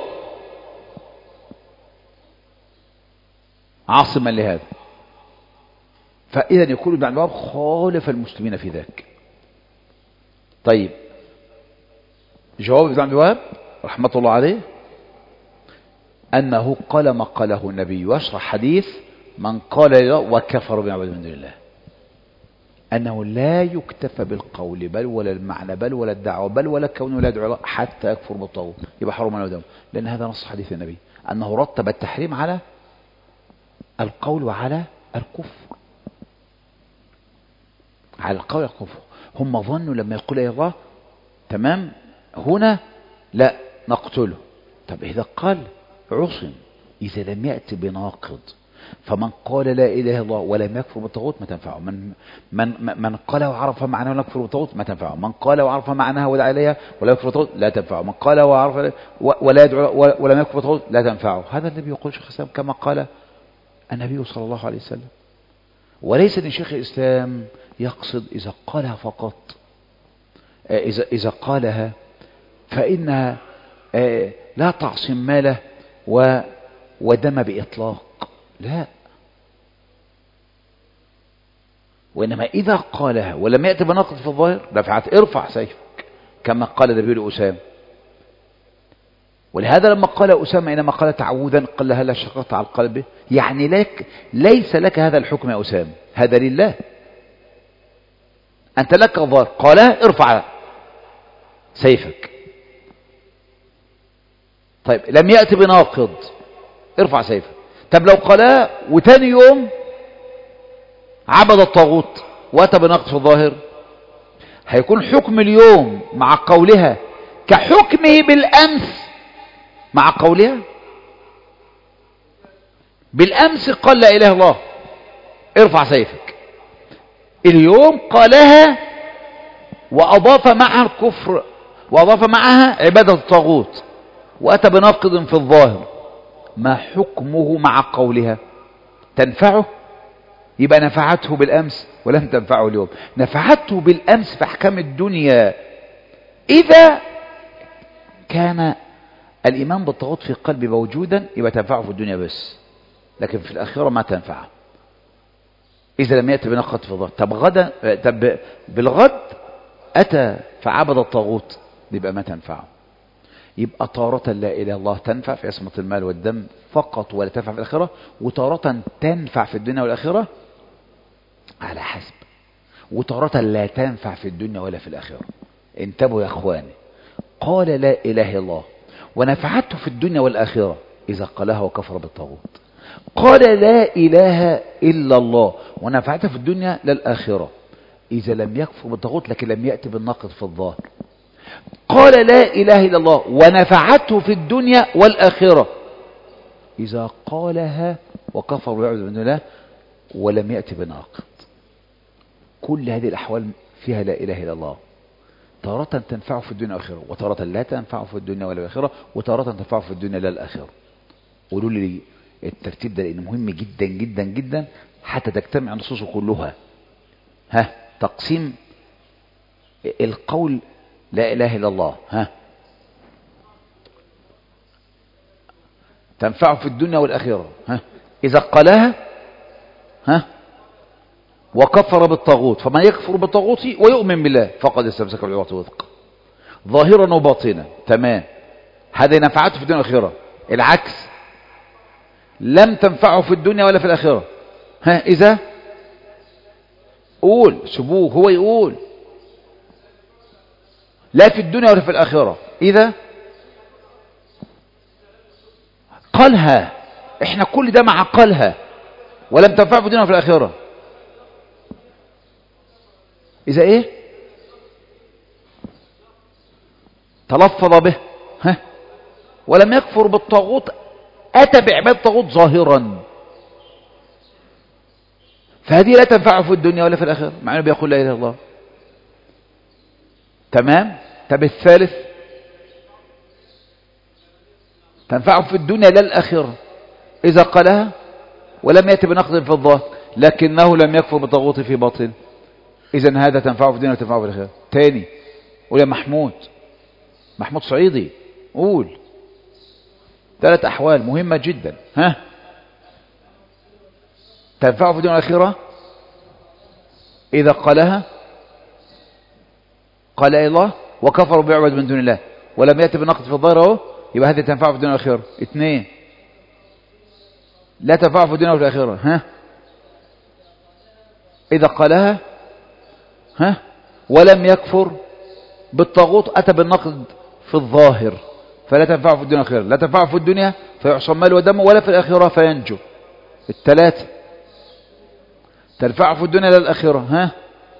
عاصما لهذا. فإذا يكون ابن عبد الوهاب خالف المسلمين في ذلك. طيب جواب ابن عبد الوهاب رحمة الله عليه أنه قال ما قاله النبي، يشرح حديث من قال لا وكفر بما عبد من دون الله، أنه لا يكتفى بالقول بل ولا المعنى بل ولا الدعوة بل ولا كونه لا يدعو الله حتى يكفر بالطاغوت، يبقى حرم عليه دمه، لأن هذا نص حديث النبي أنه رتب التحريم على القول وعلى الكفر، على القول والكفر. هم ظنوا لما يقول يا الله تمام هنا لا نقتله. طب إذا قال عصم، إذا لم يأتي بناقض، فمن قال لا إله إلا الله ولم يكفر بالطاغوت ما تنفعه، من قال وعرف معناها ولا يكفر بالطاغوت ما تنفعه، من قال وعرف معناها ودعا إليها ولا يكفر بالطاغوت لا تنفعه، من قال وعرف ولا يدعو ولم يكفر بالطاغوت لا تنفعه. هذا النبي يقول شيخ الإسلام كما قال النبي صلى الله عليه وسلم، وليس أن شيخ الإسلام يقصد إذا قالها فقط، إذا قالها فإنها لا تعصم ماله ودم بإطلاق، لا، وإنما إذا قالها ولم يأتي بناقض في الظاهر رفعت ارفع سيفك كما قال النبي لأسامة. ولهذا لما قال أسامة إنما قال تعوذا قال له هل شققت على القلب، يعني لك ليس لك هذا الحكم يا أسامة، هذا لله، أنت لك الظاهر، قالها ارفع سيفك. طيب لم يأتي بناقض ارفع سيفك. طب لو قالها وتاني يوم عبد الطاغوت واتى بناقض في الظاهر، هيكون حكم اليوم مع قولها كحكمه بالأمس مع قولها. بالأمس قال لا إله إلا الله ارفع سيفك، اليوم قالها وأضاف معها الكفر وأضاف معها عبادة الطاغوت وأتى بناقض في الظاهر، ما حكمه مع قولها؟ تنفعه؟ يبقى نفعته بالأمس ولم تنفعه اليوم. نفعته بالأمس في أحكام الدنيا إذا كان الإيمان بالطاغوت في قلبي موجودا، يبقى تنفعه في الدنيا بس، لكن في الآخرة ما تنفعه إذا لم يأتي بناقض في الظاهر. طب بالغد أتى فعبد الطاغوت، يبقى ما تنفعه. يبقى تارة لا إله إلا الله تنفع في عصمة المال والدم فقط ولا تنفع في الآخرة، وتارة تنفع في الدنيا والآخرة على حسب، وتارة لا تنفع في الدنيا ولا في الآخرة. انتبهوا يا أخواني، قال لا إله إلا الله ونفعته في الدنيا والآخرة إذا قالها وكفر بالطاغوت، قال لا إله إلا الله ونفعته في الدنيا للآخرة إذا لم يكفر بالطاغوت لكن لم يأتي بالناقض في الظاهر، قال لا إله إلا الله ونفعته في الدنيا والآخرة إذا قالها وكفر ويعبد من الله ولم يأتي بناقض. كل هذه الأحوال فيها لا إله إلا الله، تارة تنفعه في الدنيا والآخرة، وتارة لا تنفعه في الدنيا ولا الآخرة، وتارة تنفعه في الدنيا لا الآخرة. قولوا لي الترتيب ده لأنه مهم جدا جدا جدا حتى تجتمع نصوصه كلها. تقسيم القول لا إله إلا الله، تنفعه في الدنيا والآخرة، إذا قالها وكفر بالطاغوت، فمن يكفر بالطاغوت ويؤمن بالله فقد استمسك بالعروة الوثقى ظاهرا وباطنا. تمام، هذه نفعته في الدنيا والآخرة. العكس لم تنفعه في الدنيا ولا في الآخرة. إذا قول سبوه، هو يقول لا في الدنيا ولا في الآخرة. إذا قالها، احنا كل ده مع قالها ولم تنفعه في الدنيا وفي الآخرة. إذا إيه تلفظ به ولم يكفر بالطاغوت، أتى بعبادة الطاغوت ظاهرا، فهذه لا تنفعه في الدنيا ولا في الآخرة مع أنه بيقول لا إله إلا الله. تمام. طب الثالث تنفعه في الدنيا لا الآخرة إذا قالها ولم يأتي بنقد في الظاهر لكنه لم يكفر بالطاغوت في باطن، إذن هذا تنفعه في الدنيا وتنفعه في الآخرة. تاني قول يا محمود، محمود صعيدي، قول 3 أحوال مهمة جدا. تنفعه في الدنيا والآخرة إذا قالها، قال إله الله وكفروا بيعبد من دون الله ولم يأتي بنقد في الظاهر اهو، يبقى هذه تنفعه في الدنيا والآخرة. 2 لا تنفعه في الدنيا والآخرة إذا قالها ولم يكفر بالطاغوت، أتى بالنقد في الظاهر، فلا تنفعه في الدنيا والآخرة. لا تنفعه في الدنيا فيعصم ماله ودمه، ولا في الآخرة فينجو. 3 تنفعه في الدنيا لا الآخرة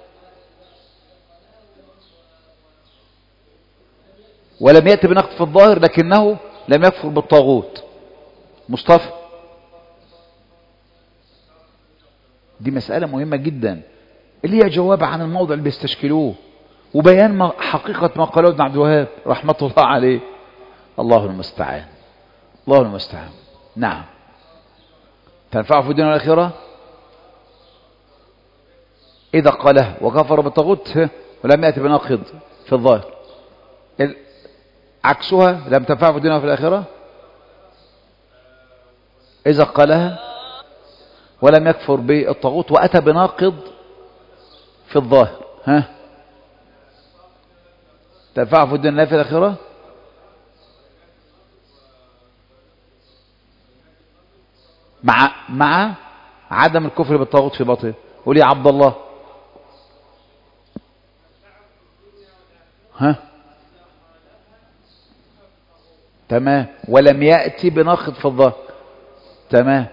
ولم يأتي بنقد في الظاهر لكنه لم يكفر بالطاغوت. مصطفى، دي مسألة مهمة جدا اللي هي جواب عن الموضع اللي بيستشكلوه وبيان حقيقة ما قاله ابن عبد الوهاب رحمة الله عليه. الله المستعان، الله المستعان. نعم، تنفعه في الدنيا والآخرة إذا قالها وكفر بالطاغوت ولم يأتي بنقد في الظاهر. عكسها لم تنفعه في الدنيا وفي الآخرة إذا قالها ولم يكفر بالطاغوت وأتى بناقض في الظاهر. تنفعه في الدنيا لا في الآخرة مع عدم الكفر بالطاغوت في باطل. قول يا عبد الله. تمام، ولم يأتي بناقض في الظاهر. تمام.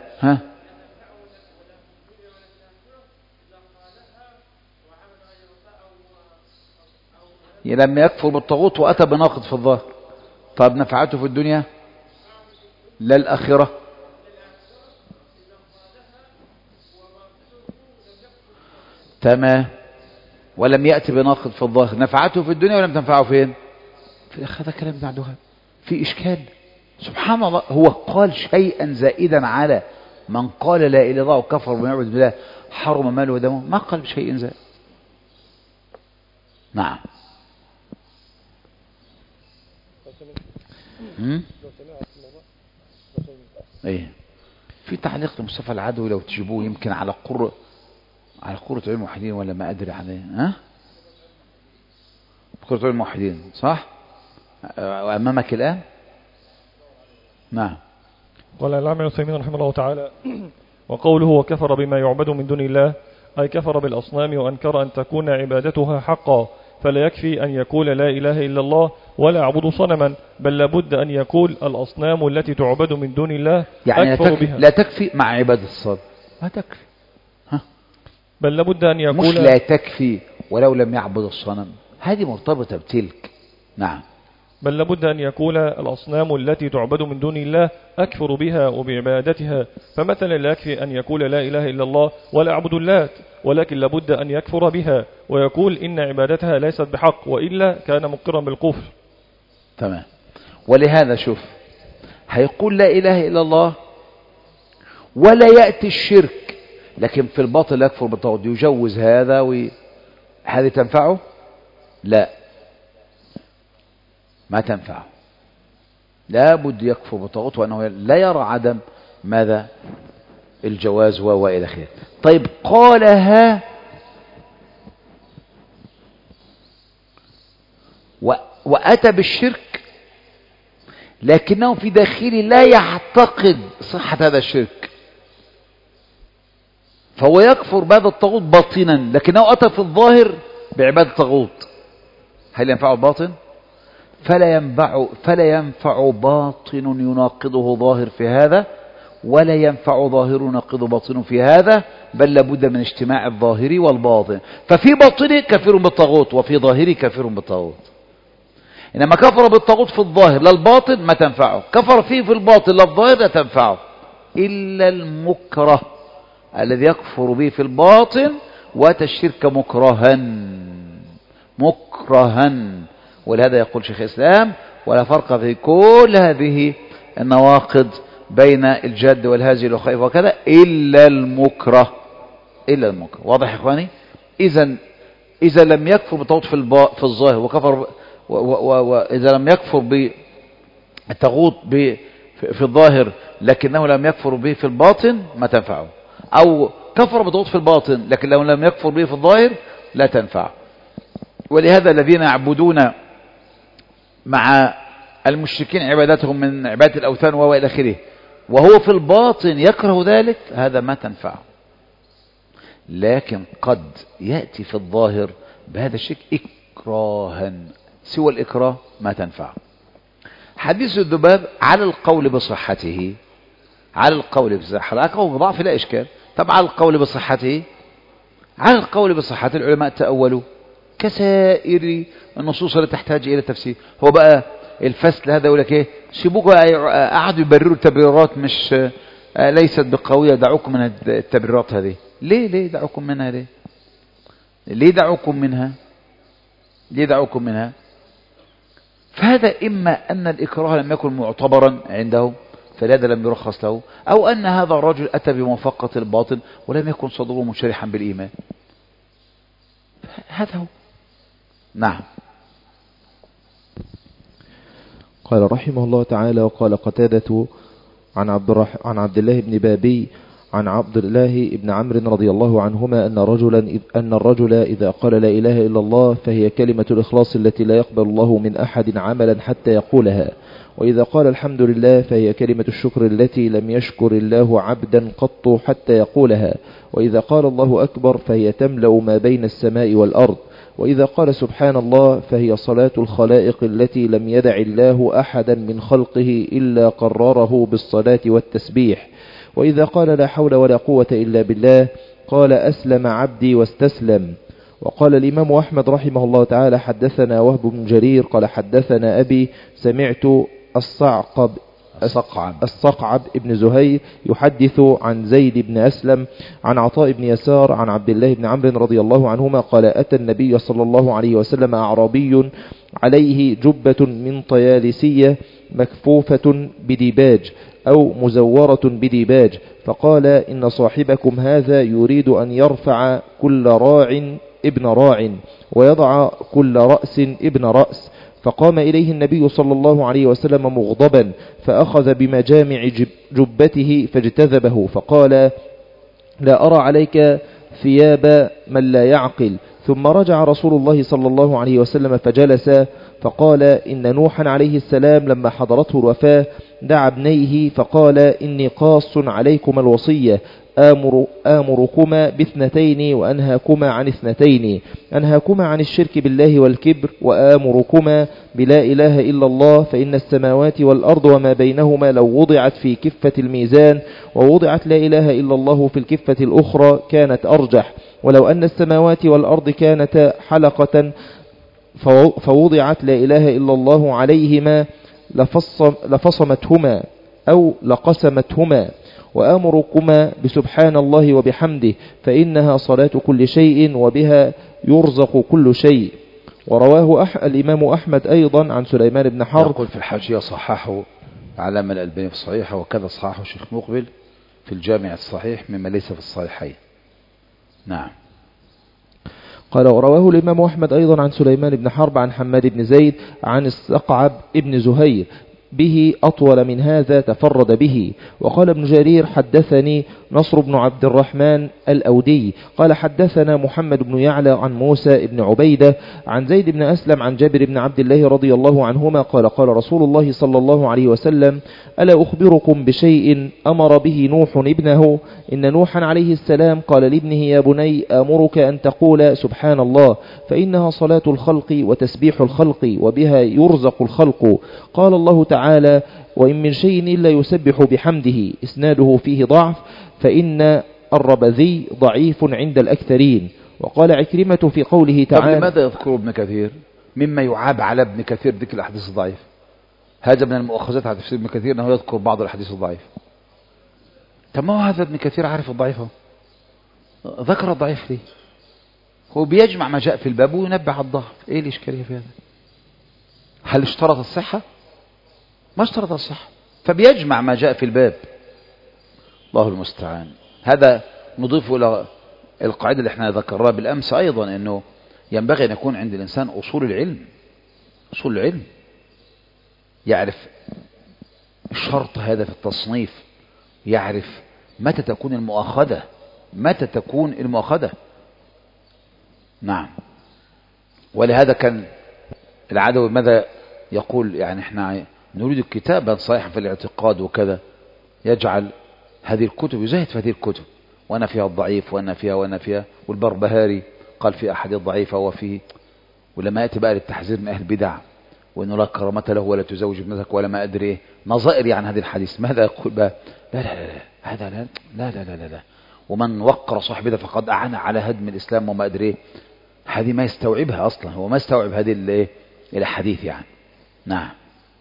لم يكفر بالطاغوت وأتى بناقض في الظاهر. طب نفعته في الدنيا لا الآخرة. تمام، ولم يأتي بناقض في الظاهر، نفعته في الدنيا ولم تنفعه فين؟ في الآخرة. هذا كلام ابن عبد الوهاب في إشكال. سبحان الله، هو قال شيئا زائدا على من قال لا إله إلا الله وكفر بما يعبد بالله حرم ماله ودمه، ما قال بشيء زائد. نعم. ايه، في تعليق لمصطفى العدوي لو تجيبوه يمكن على قرة علم الموحدين ولا ما ادري عليه. قرة علم الموحدين صح وامامك الان. نعم. قال العلامة العثيمين رحمه الله تعالى: وقوله وكفر بما يعبد من دون الله أي كفر بالأصنام وأنكر أن تكون عبادتها حقا، فلا يكفي أن يقول لا إله إلا الله ولا أعبد صنما، بل لابد أن يقول الأصنام التي تعبد من دون الله يعني أكفر بها. لا تكفي مع عبادة الصنم، ما تكفي. بل لابد أن يقول مش لا تكفي ولو لم يعبد الصنم، هذه مرتبطة بتلك. نعم. بل لابد أن يقول الأصنام التي تعبد من دون الله أكفر بها وبعبادتها، فمثلا لا يكفي أن يقول لا إله إلا الله ولا أعبد اللات، ولكن لابد أن يكفر بها ويقول إن عبادتها ليست بحق، وإلا كان مقرا بالكفر. تمام. ولهذا شوف، هيقول لا إله إلا الله ولا يأتي الشرك، لكن في الباطل يكفر بالطاغوت، يجوز هذا هذه تنفعه؟ لا، ما تنفعه. لا بد يكفر بالطاغوت، وأنه لا يرى عدم ماذا الجواز وإلى آخره. طيب قالها وأتى بالشرك لكنه في داخله لا يعتقد صحة هذا الشرك، فهو يكفر بهذا الطاغوت باطنا لكنه أتى في الظاهر بعبادة الطاغوت، هل ينفعه الباطن؟ فلا ينفع باطن يناقضه ظاهر في هذا، ولا ينفع ظاهر يناقض باطن في هذا، بل لابد من اجتماع الظاهر والباطن. ففي باطنه كافر بالطاغوت وفي ظاهره كافر بالطاغوت. إنما كفر بالطاغوت في الظاهر لا الباطن ما تنفعه، كفر فيه في الباطن لا الظاهر لا تنفعه، إلا المكره الذي يكفر به في الباطن وأتى الشرك مكرها. ولهذا يقول شيخ الإسلام: ولا فرق في كل هذه النواقض بين الجد والهازل والخائف وكذا إلا المكره. واضح يا إخواني؟ إذا لم يكفر بالطاغوت في الظاهر وكفر وإذا لم يكفر بالطاغوت في الظاهر لكنه لم يكفر به في الباطن ما تنفعه، أو كفر بالطاغوت في الباطن لكنه لم يكفر به في الظاهر لا تنفع. ولهذا الذين يعبدون مع المشركين عبادتهم من عبادة الأوثان وإلى آخره وهو في الباطن يكره ذلك، هذا ما تنفع. لكن قد يأتي في الظاهر بهذا الشيء إكراها، سوى الإكراه ما تنفع. حديث الذباب على القول بصحته، على القول بضعف لا إشكال. طبعا على القول بصحته، على القول بصحته العلماء تأولوا كسائر النصوص التي تحتاج إلى تفسير. هو بقى الفصل هذا يقول لك ايه، سيبوك قعدوا يبرروا تبريرات مش ليست بقوية، دعوكم من التبريرات هذه. ليه دعوكم منها؟ ليه دعوكم منها؟ فهذا إما أن الإكراه لم يكن معتبرا عنده فلهذا لم يرخص له، أو أن هذا الرجل أتى بموافقة الباطل ولم يكن صدره منشرحا بالإيمان. هذا هو. نعم. قال رحمه الله تعالى: وقال قتادة عن عبد الله بن بابي عن عبد الله بن عمرو رضي الله عنهما أن الرجل إذا قال لا إله إلا الله فهي كلمة الإخلاص التي لا يقبل الله من أحد عملا حتى يقولها، وإذا قال الحمد لله فهي كلمة الشكر التي لم يشكر الله عبدا قط حتى يقولها، وإذا قال الله أكبر فهي تملأ ما بين السماء والأرض، وإذا قال سبحان الله فهي صلاة الخلائق التي لم يدع الله أحدا من خلقه إلا قرره بالصلاة والتسبيح، وإذا قال لا حول ولا قوة إلا بالله قال أسلم عبدي واستسلم. وقال الإمام أحمد رحمه الله تعالى: حدثنا وهب بن جرير قال حدثنا أبي سمعت الصقعب ابن زهير يحدث عن زيد بن أسلم عن عطاء بن يسار عن عبد الله بن عمرو رضي الله عنهما قال: أتى النبي صلى الله عليه وسلم أعرابي عليه جبة من طيالسية مكفوفة بديباج أو مزورة بديباج، فقال: إن صاحبكم هذا يريد أن يرفع كل راع ابن راع ويضع كل رأس ابن رأس. فقام إليه النبي صلى الله عليه وسلم مغضبا فأخذ بمجامع جبته فاجتذبه فقال: لا أرى عليك ثياب من لا يعقل. ثم رجع رسول الله صلى الله عليه وسلم فجلس فقال: إن نوحا عليه السلام لما حضرته الوفاة دعا ابنيه فقال: إني قاص عليكما الوصية، آمركما باثنتين وأنهاكما عن اثنتين، أنهاكما عن الشرك بالله والكبر، وآمركما بلا إله إلا الله، فإن السماوات والأرض وما بينهما لو وضعت في كفة الميزان ووضعت لا إله إلا الله في الكفة الأخرى كانت أرجح، ولو أن السماوات والأرض كانتا حلقة فوضعت لا إله إلا الله عليهما لفصمتهما أو لقسمتهما، وآمركما بسبحان الله وبحمده فإنها صلاة كل شيء وبها يرزق كل شيء. ورواه الإمام أحمد أيضا عن سليمان بن حرب. يقول في الحاشية صححه علامة الألباني في الصحيح، وكذا صححه الشيخ مقبل في الجامع الصحيح مما ليس في الصحيحين. نعم. قال: ورواه الإمام أحمد أيضا عن سليمان بن حرب عن حماد بن زيد عن الصقعب ابن زهير به أطول من هذا تفرد به. وقال ابن جرير حدثني نصر بن عبد الرحمن الأودي قال حدثنا محمد بن يعلى عن موسى بن عبيدة عن زيد بن أسلم عن جابر بن عبد الله رضي الله عنهما قال قال رسول الله صلى الله عليه وسلم ألا أخبركم بشيء أمر به نوح ابنه إن نوحا عليه السلام قال لابنه يا بني آمرك أن تقول سبحان الله فإنها صلاة الخلق وتسبيح الخلق وبها يرزق الخلق. قال الله تعالى وإن من شيء إلا يسبح بحمده إسناده فيه ضعف فإن الربذي ضعيف عند الأكثرين. وقال عكرمة في قوله تعالى طب لماذا يذكر ابن كثير مما يعاب على ابن كثير ذكر الأحاديث الضعيف؟ هذا من المؤاخذات على تفسير ابن كثير أنه يذكر بعض الأحاديث الضعيف. طب ما هو هذا ابن كثير عارف الضعيف، ذكر الضعيف ليه؟ هو بيجمع ما جاء في الباب وينبه على الضعف. ايه الإشكالية في هذا؟ هل اشترط الصحة؟ ما اشترط الصحة، فبيجمع ما جاء في الباب. الله المستعان. هذا نضيف إلى القاعدة اللي احنا ذكرناها بالأمس أيضا، أنه ينبغي أن يكون عند الإنسان أصول العلم. أصول العلم يعرف الشرط هذا في التصنيف، يعرف متى تكون المؤاخذة، متى تكون المؤاخذة. نعم. ولهذا كان العدوي ماذا يقول؟ يعني احنا نريد كتابا صحيحا في الاعتقاد وكذا، يجعل هذه الكتب يزهد في هذه الكتب، وانا فيها الضعيف وانا فيها والبربهاري قال في احد الضعيف وفيه. ولما ياتي بقى للتحذير من اهل البدع وانه لا كرامه له ولا تزوج ابنتك ولا ما ادري ايه نظائر عن هذه الحديث، ماذا يقول بقى؟ لا لا لا هذا لا لا لا لا لا ومن وقر صاحبه فقد اعان على هدم الاسلام وما ادري ايه. هذه ما يستوعبها اصلا، هو ما يستوعب هذه الاحاديث يعني. نعم.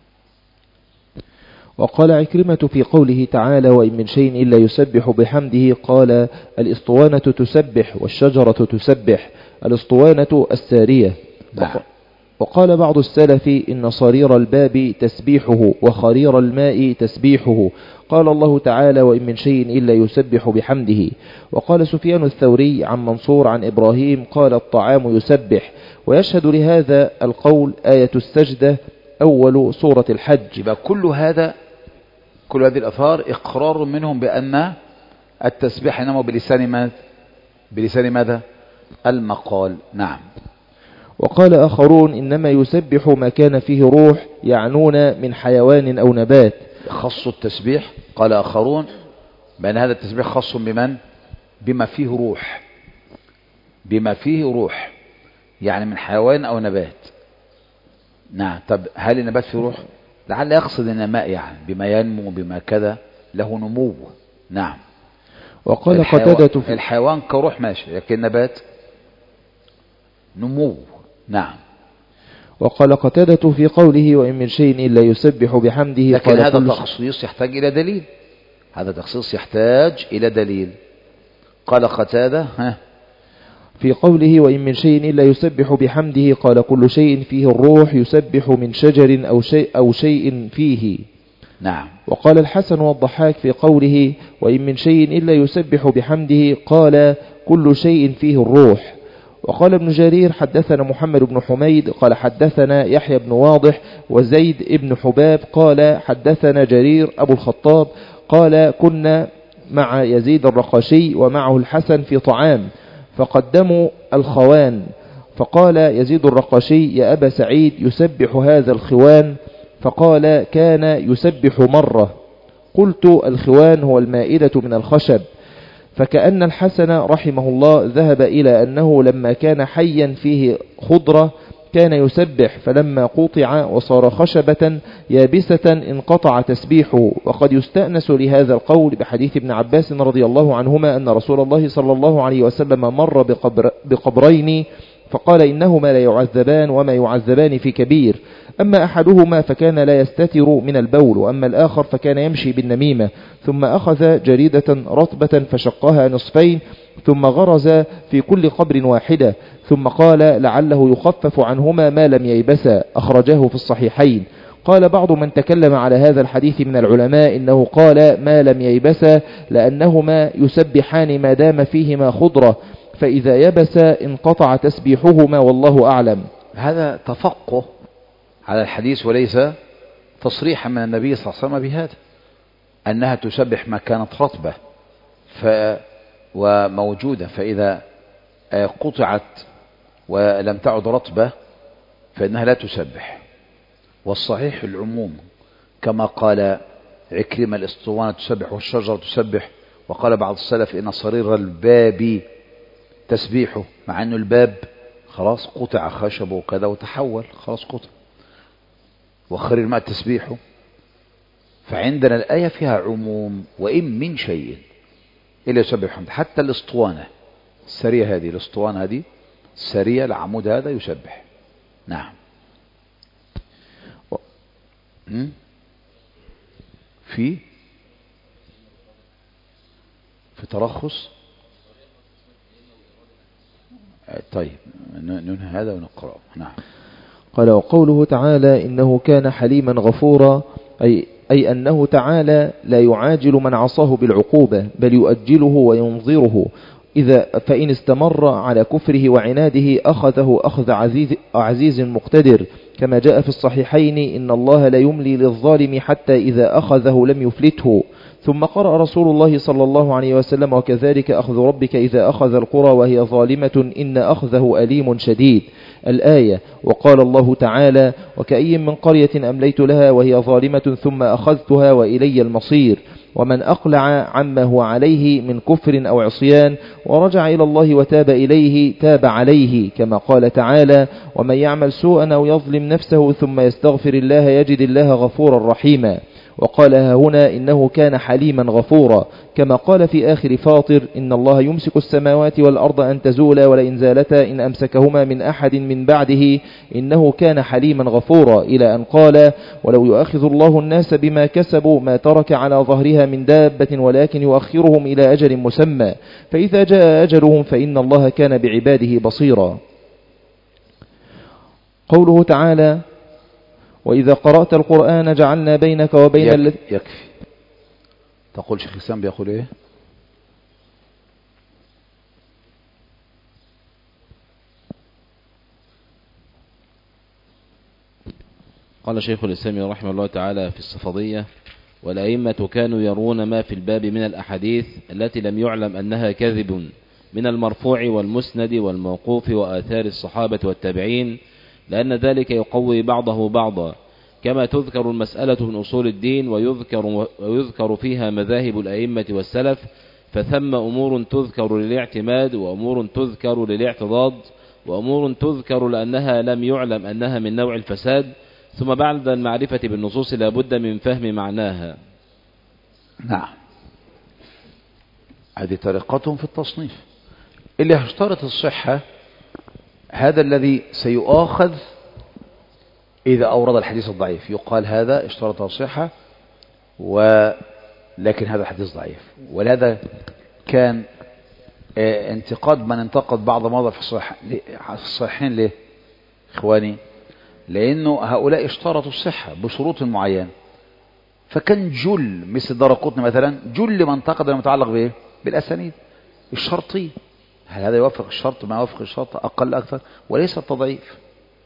وقال عكرمة في قوله تعالى وإن من شيء إلا يسبح بحمده قال الاسطوانة تسبح والشجرة تسبح، الاسطوانة السارية. نعم. وقال بعض السلف إن صرير الباب تسبيحه وخرير الماء تسبيحه. قال الله تعالى وإن من شيء إلا يسبح بحمده. وقال سفيان الثوري عن منصور عن إبراهيم قال الطعام يسبح. ويشهد لهذا القول آية السجدة أول سورة الحج. يبقى كل هذه الأثار إقرار منهم بأن التسبيح إنما بلسان ماذا؟ المقال. نعم. وقال آخرون إنما يسبح ما كان فيه روح، يعنون من حيوان أو نبات. خص التسبيح قال آخرون بأن هذا التسبيح خاص بمن؟ بما فيه روح، بما فيه روح يعني من حيوان أو نبات. نعم. طب هل النبات فيه روح؟ لعل يقصد النماء يعني بما ينمو بما كذا له نمو. نعم. وقال قتادة في الحيوان كروح ماشي، لكن النبات نمو. نعم. وقال قتادة في قوله وإن من شيء إلا يسبح بحمده. لكن هذا تخصيص يحتاج إلى دليل، هذا تخصيص يحتاج إلى دليل. قال قتادة في قوله وإن من شيء إلا يسبح بحمده قال كل شيء فيه الروح يسبح من شجر أو شيء فيه. نعم. وقال الحسن والضحاك في قوله وإن من شيء إلا يسبح بحمده قال كل شيء فيه الروح. وقال ابن جرير حدثنا محمد بن حميد قال حدثنا يحيى بن واضح وزيد بن حباب قال حدثنا جرير أبو الخطاب قال كنا مع يزيد الرقاشي ومعه الحسن في طعام فقدموا الخوان، فقال يزيد الرقاشي يا أبا سعيد يسبح هذا الخوان؟ فقال كان يسبح مرة. قلت الخوان هو المائدة من الخشب. فكأن الحسن رحمه الله ذهب إلى أنه لما كان حيا فيه خضرة كان يسبح، فلما قطع وصار خشبة يابسة انقطع تسبيحه. وقد يستأنس لهذا القول بحديث ابن عباس رضي الله عنهما أن رسول الله صلى الله عليه وسلم مر بقبرين فقال إنهما لا يعذبان وما يعذبان في كبير، أما أحدهما فكان لا يستتر من البول، وأما الآخر فكان يمشي بالنميمة. ثم أخذ جريدة رطبة فشقها نصفين ثم غرز في كل قبر واحدة، ثم قال لعله يخفف عنهما ما لم ييبسا، أخرجاه في الصحيحين. قال بعض من تكلم على هذا الحديث من العلماء إنه قال ما لم ييبسا لأنهما يسبحان ما دام فيهما خضرة، فإذا يبس انقطع تسبيحهما والله أعلم. هذا تفقه على الحديث تصريحا من النبي صلى الله عليه وسلم بهذا، أنها تسبح ما كانت رطبة وموجودة، فإذا قطعت ولم تعد رطبة فإنها لا تسبح. والصحيح العموم، كما قال عكرمة الاسطوانة تسبح والشجرة تسبح، وقال بعض السلف إن صرير الباب تسبيحه، مع أن الباب خلاص قطع خشبه وكذا وتحول، خلاص قطع، وخرير الماء تسبيحه. فعندنا الآية فيها عموم، وإن من شيء إلا يسبح حمد، حتى الاسطوانة السرية هذه، الاسطوانة هذه السرية، العمود هذا يسبح. نعم. في ترخص. طيب ننهي هذا ونقرأ. نعم. قال: وقوله تعالى إنه كان حليما غفورا، أي أنه تعالى لا يعاجل من عصاه بالعقوبة، بل يؤجله وينظره، فإن استمر على كفره وعناده أخذه أخذ عزيز مقتدر، كما جاء في الصحيحين: إن الله لا يملي للظالم حتى إذا أخذه لم يفلته. ثم قرأ رسول الله صلى الله عليه وسلم: وكذلك أخذ ربك إذا أخذ القرى وهي ظالمة إن أخذه أليم شديد، الآية. وقال الله تعالى: وكأي من قرية أمليت لها وهي ظالمة ثم أخذتها وإلي المصير. ومن أقلع عما هو عليه من كفر أو عصيان ورجع إلى الله وتاب إليه تاب عليه، كما قال تعالى: ومن يعمل سوءا أو يظلم نفسه ثم يستغفر الله يجد الله غفورا رحيما. وقال هنا: إنه كان حليما غفورا، كما قال في آخر فاطر: إن الله يمسك السماوات والأرض أن تزولا ولئن زالتا إن أمسكهما من أحد من بعده إنه كان حليما غفورا، إلى أن قال: ولو يؤاخذ الله الناس بما كسبوا ما ترك على ظهرها من دابة ولكن يؤخرهم إلى أجل مسمى، فإذا جاء أجلهم فإن الله كان بعباده بصيرا. قوله تعالى: وإذا قرأت القرآن جعلنا بينك وبين يكفي. تقول شيخ الإسلام بيقول إيه؟ قال شيخ الإسلام رحمه الله تعالى في الصفدية: والأئمة كانوا يرون ما في الباب من الأحاديث التي لم يعلم أنها كذب، من المرفوع والمسند والموقوف وآثار الصحابة والتابعين، لأن ذلك يقوي بعضه بعضا، كما تذكر المسألة من أصول الدين ويذكر فيها مذاهب الأئمة والسلف، فثم أمور تذكر للاعتماد، وأمور تذكر للاعتضاد، وأمور تذكر لأنها لم يعلم أنها من نوع الفساد، ثم بعد المعرفة بالنصوص لا بد من فهم معناها. نعم، هذه طريقتهم في التصنيف. اللي هيشترط الصحة هذا الذي سيؤاخذ إذا أورد الحديث الضعيف، يقال هذا اشترط الصحة ولكن هذا الحديث ضعيف. ولهذا كان انتقاد من انتقد بعض مواضع في الصحيحين. ليه إخواني؟ لأنه هؤلاء اشترطوا الصحة بشروط معينة، فكان جل مثل دارقطني مثلا، جل ما انتقد المتعلق به بالأسانيد الشرطي، هل هذا يوافق الشرط ما يوافق الشرط أقل أكثر، وليس التضعيف.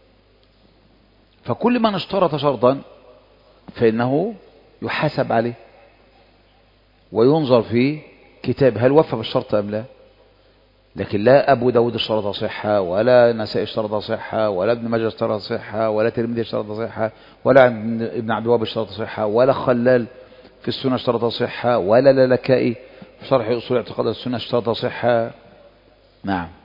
فكل من اشترط شرطا فإنه يحاسب عليه وينظر في كتاب هل وفى بالشرط أم لا. لكن لا أبو داود اشترط صحة، ولا نسائي اشترط صحة، ولا ابن ماجه اشترط صحة، ولا ترمذي اشترط صحة، ولا ابن عبد الوهاب اشترط صحة، ولا خلال في السنة اشترط صحة، ولا لالكائي في شرح أصول اعتقاد السنة اشترط صحة. نعم.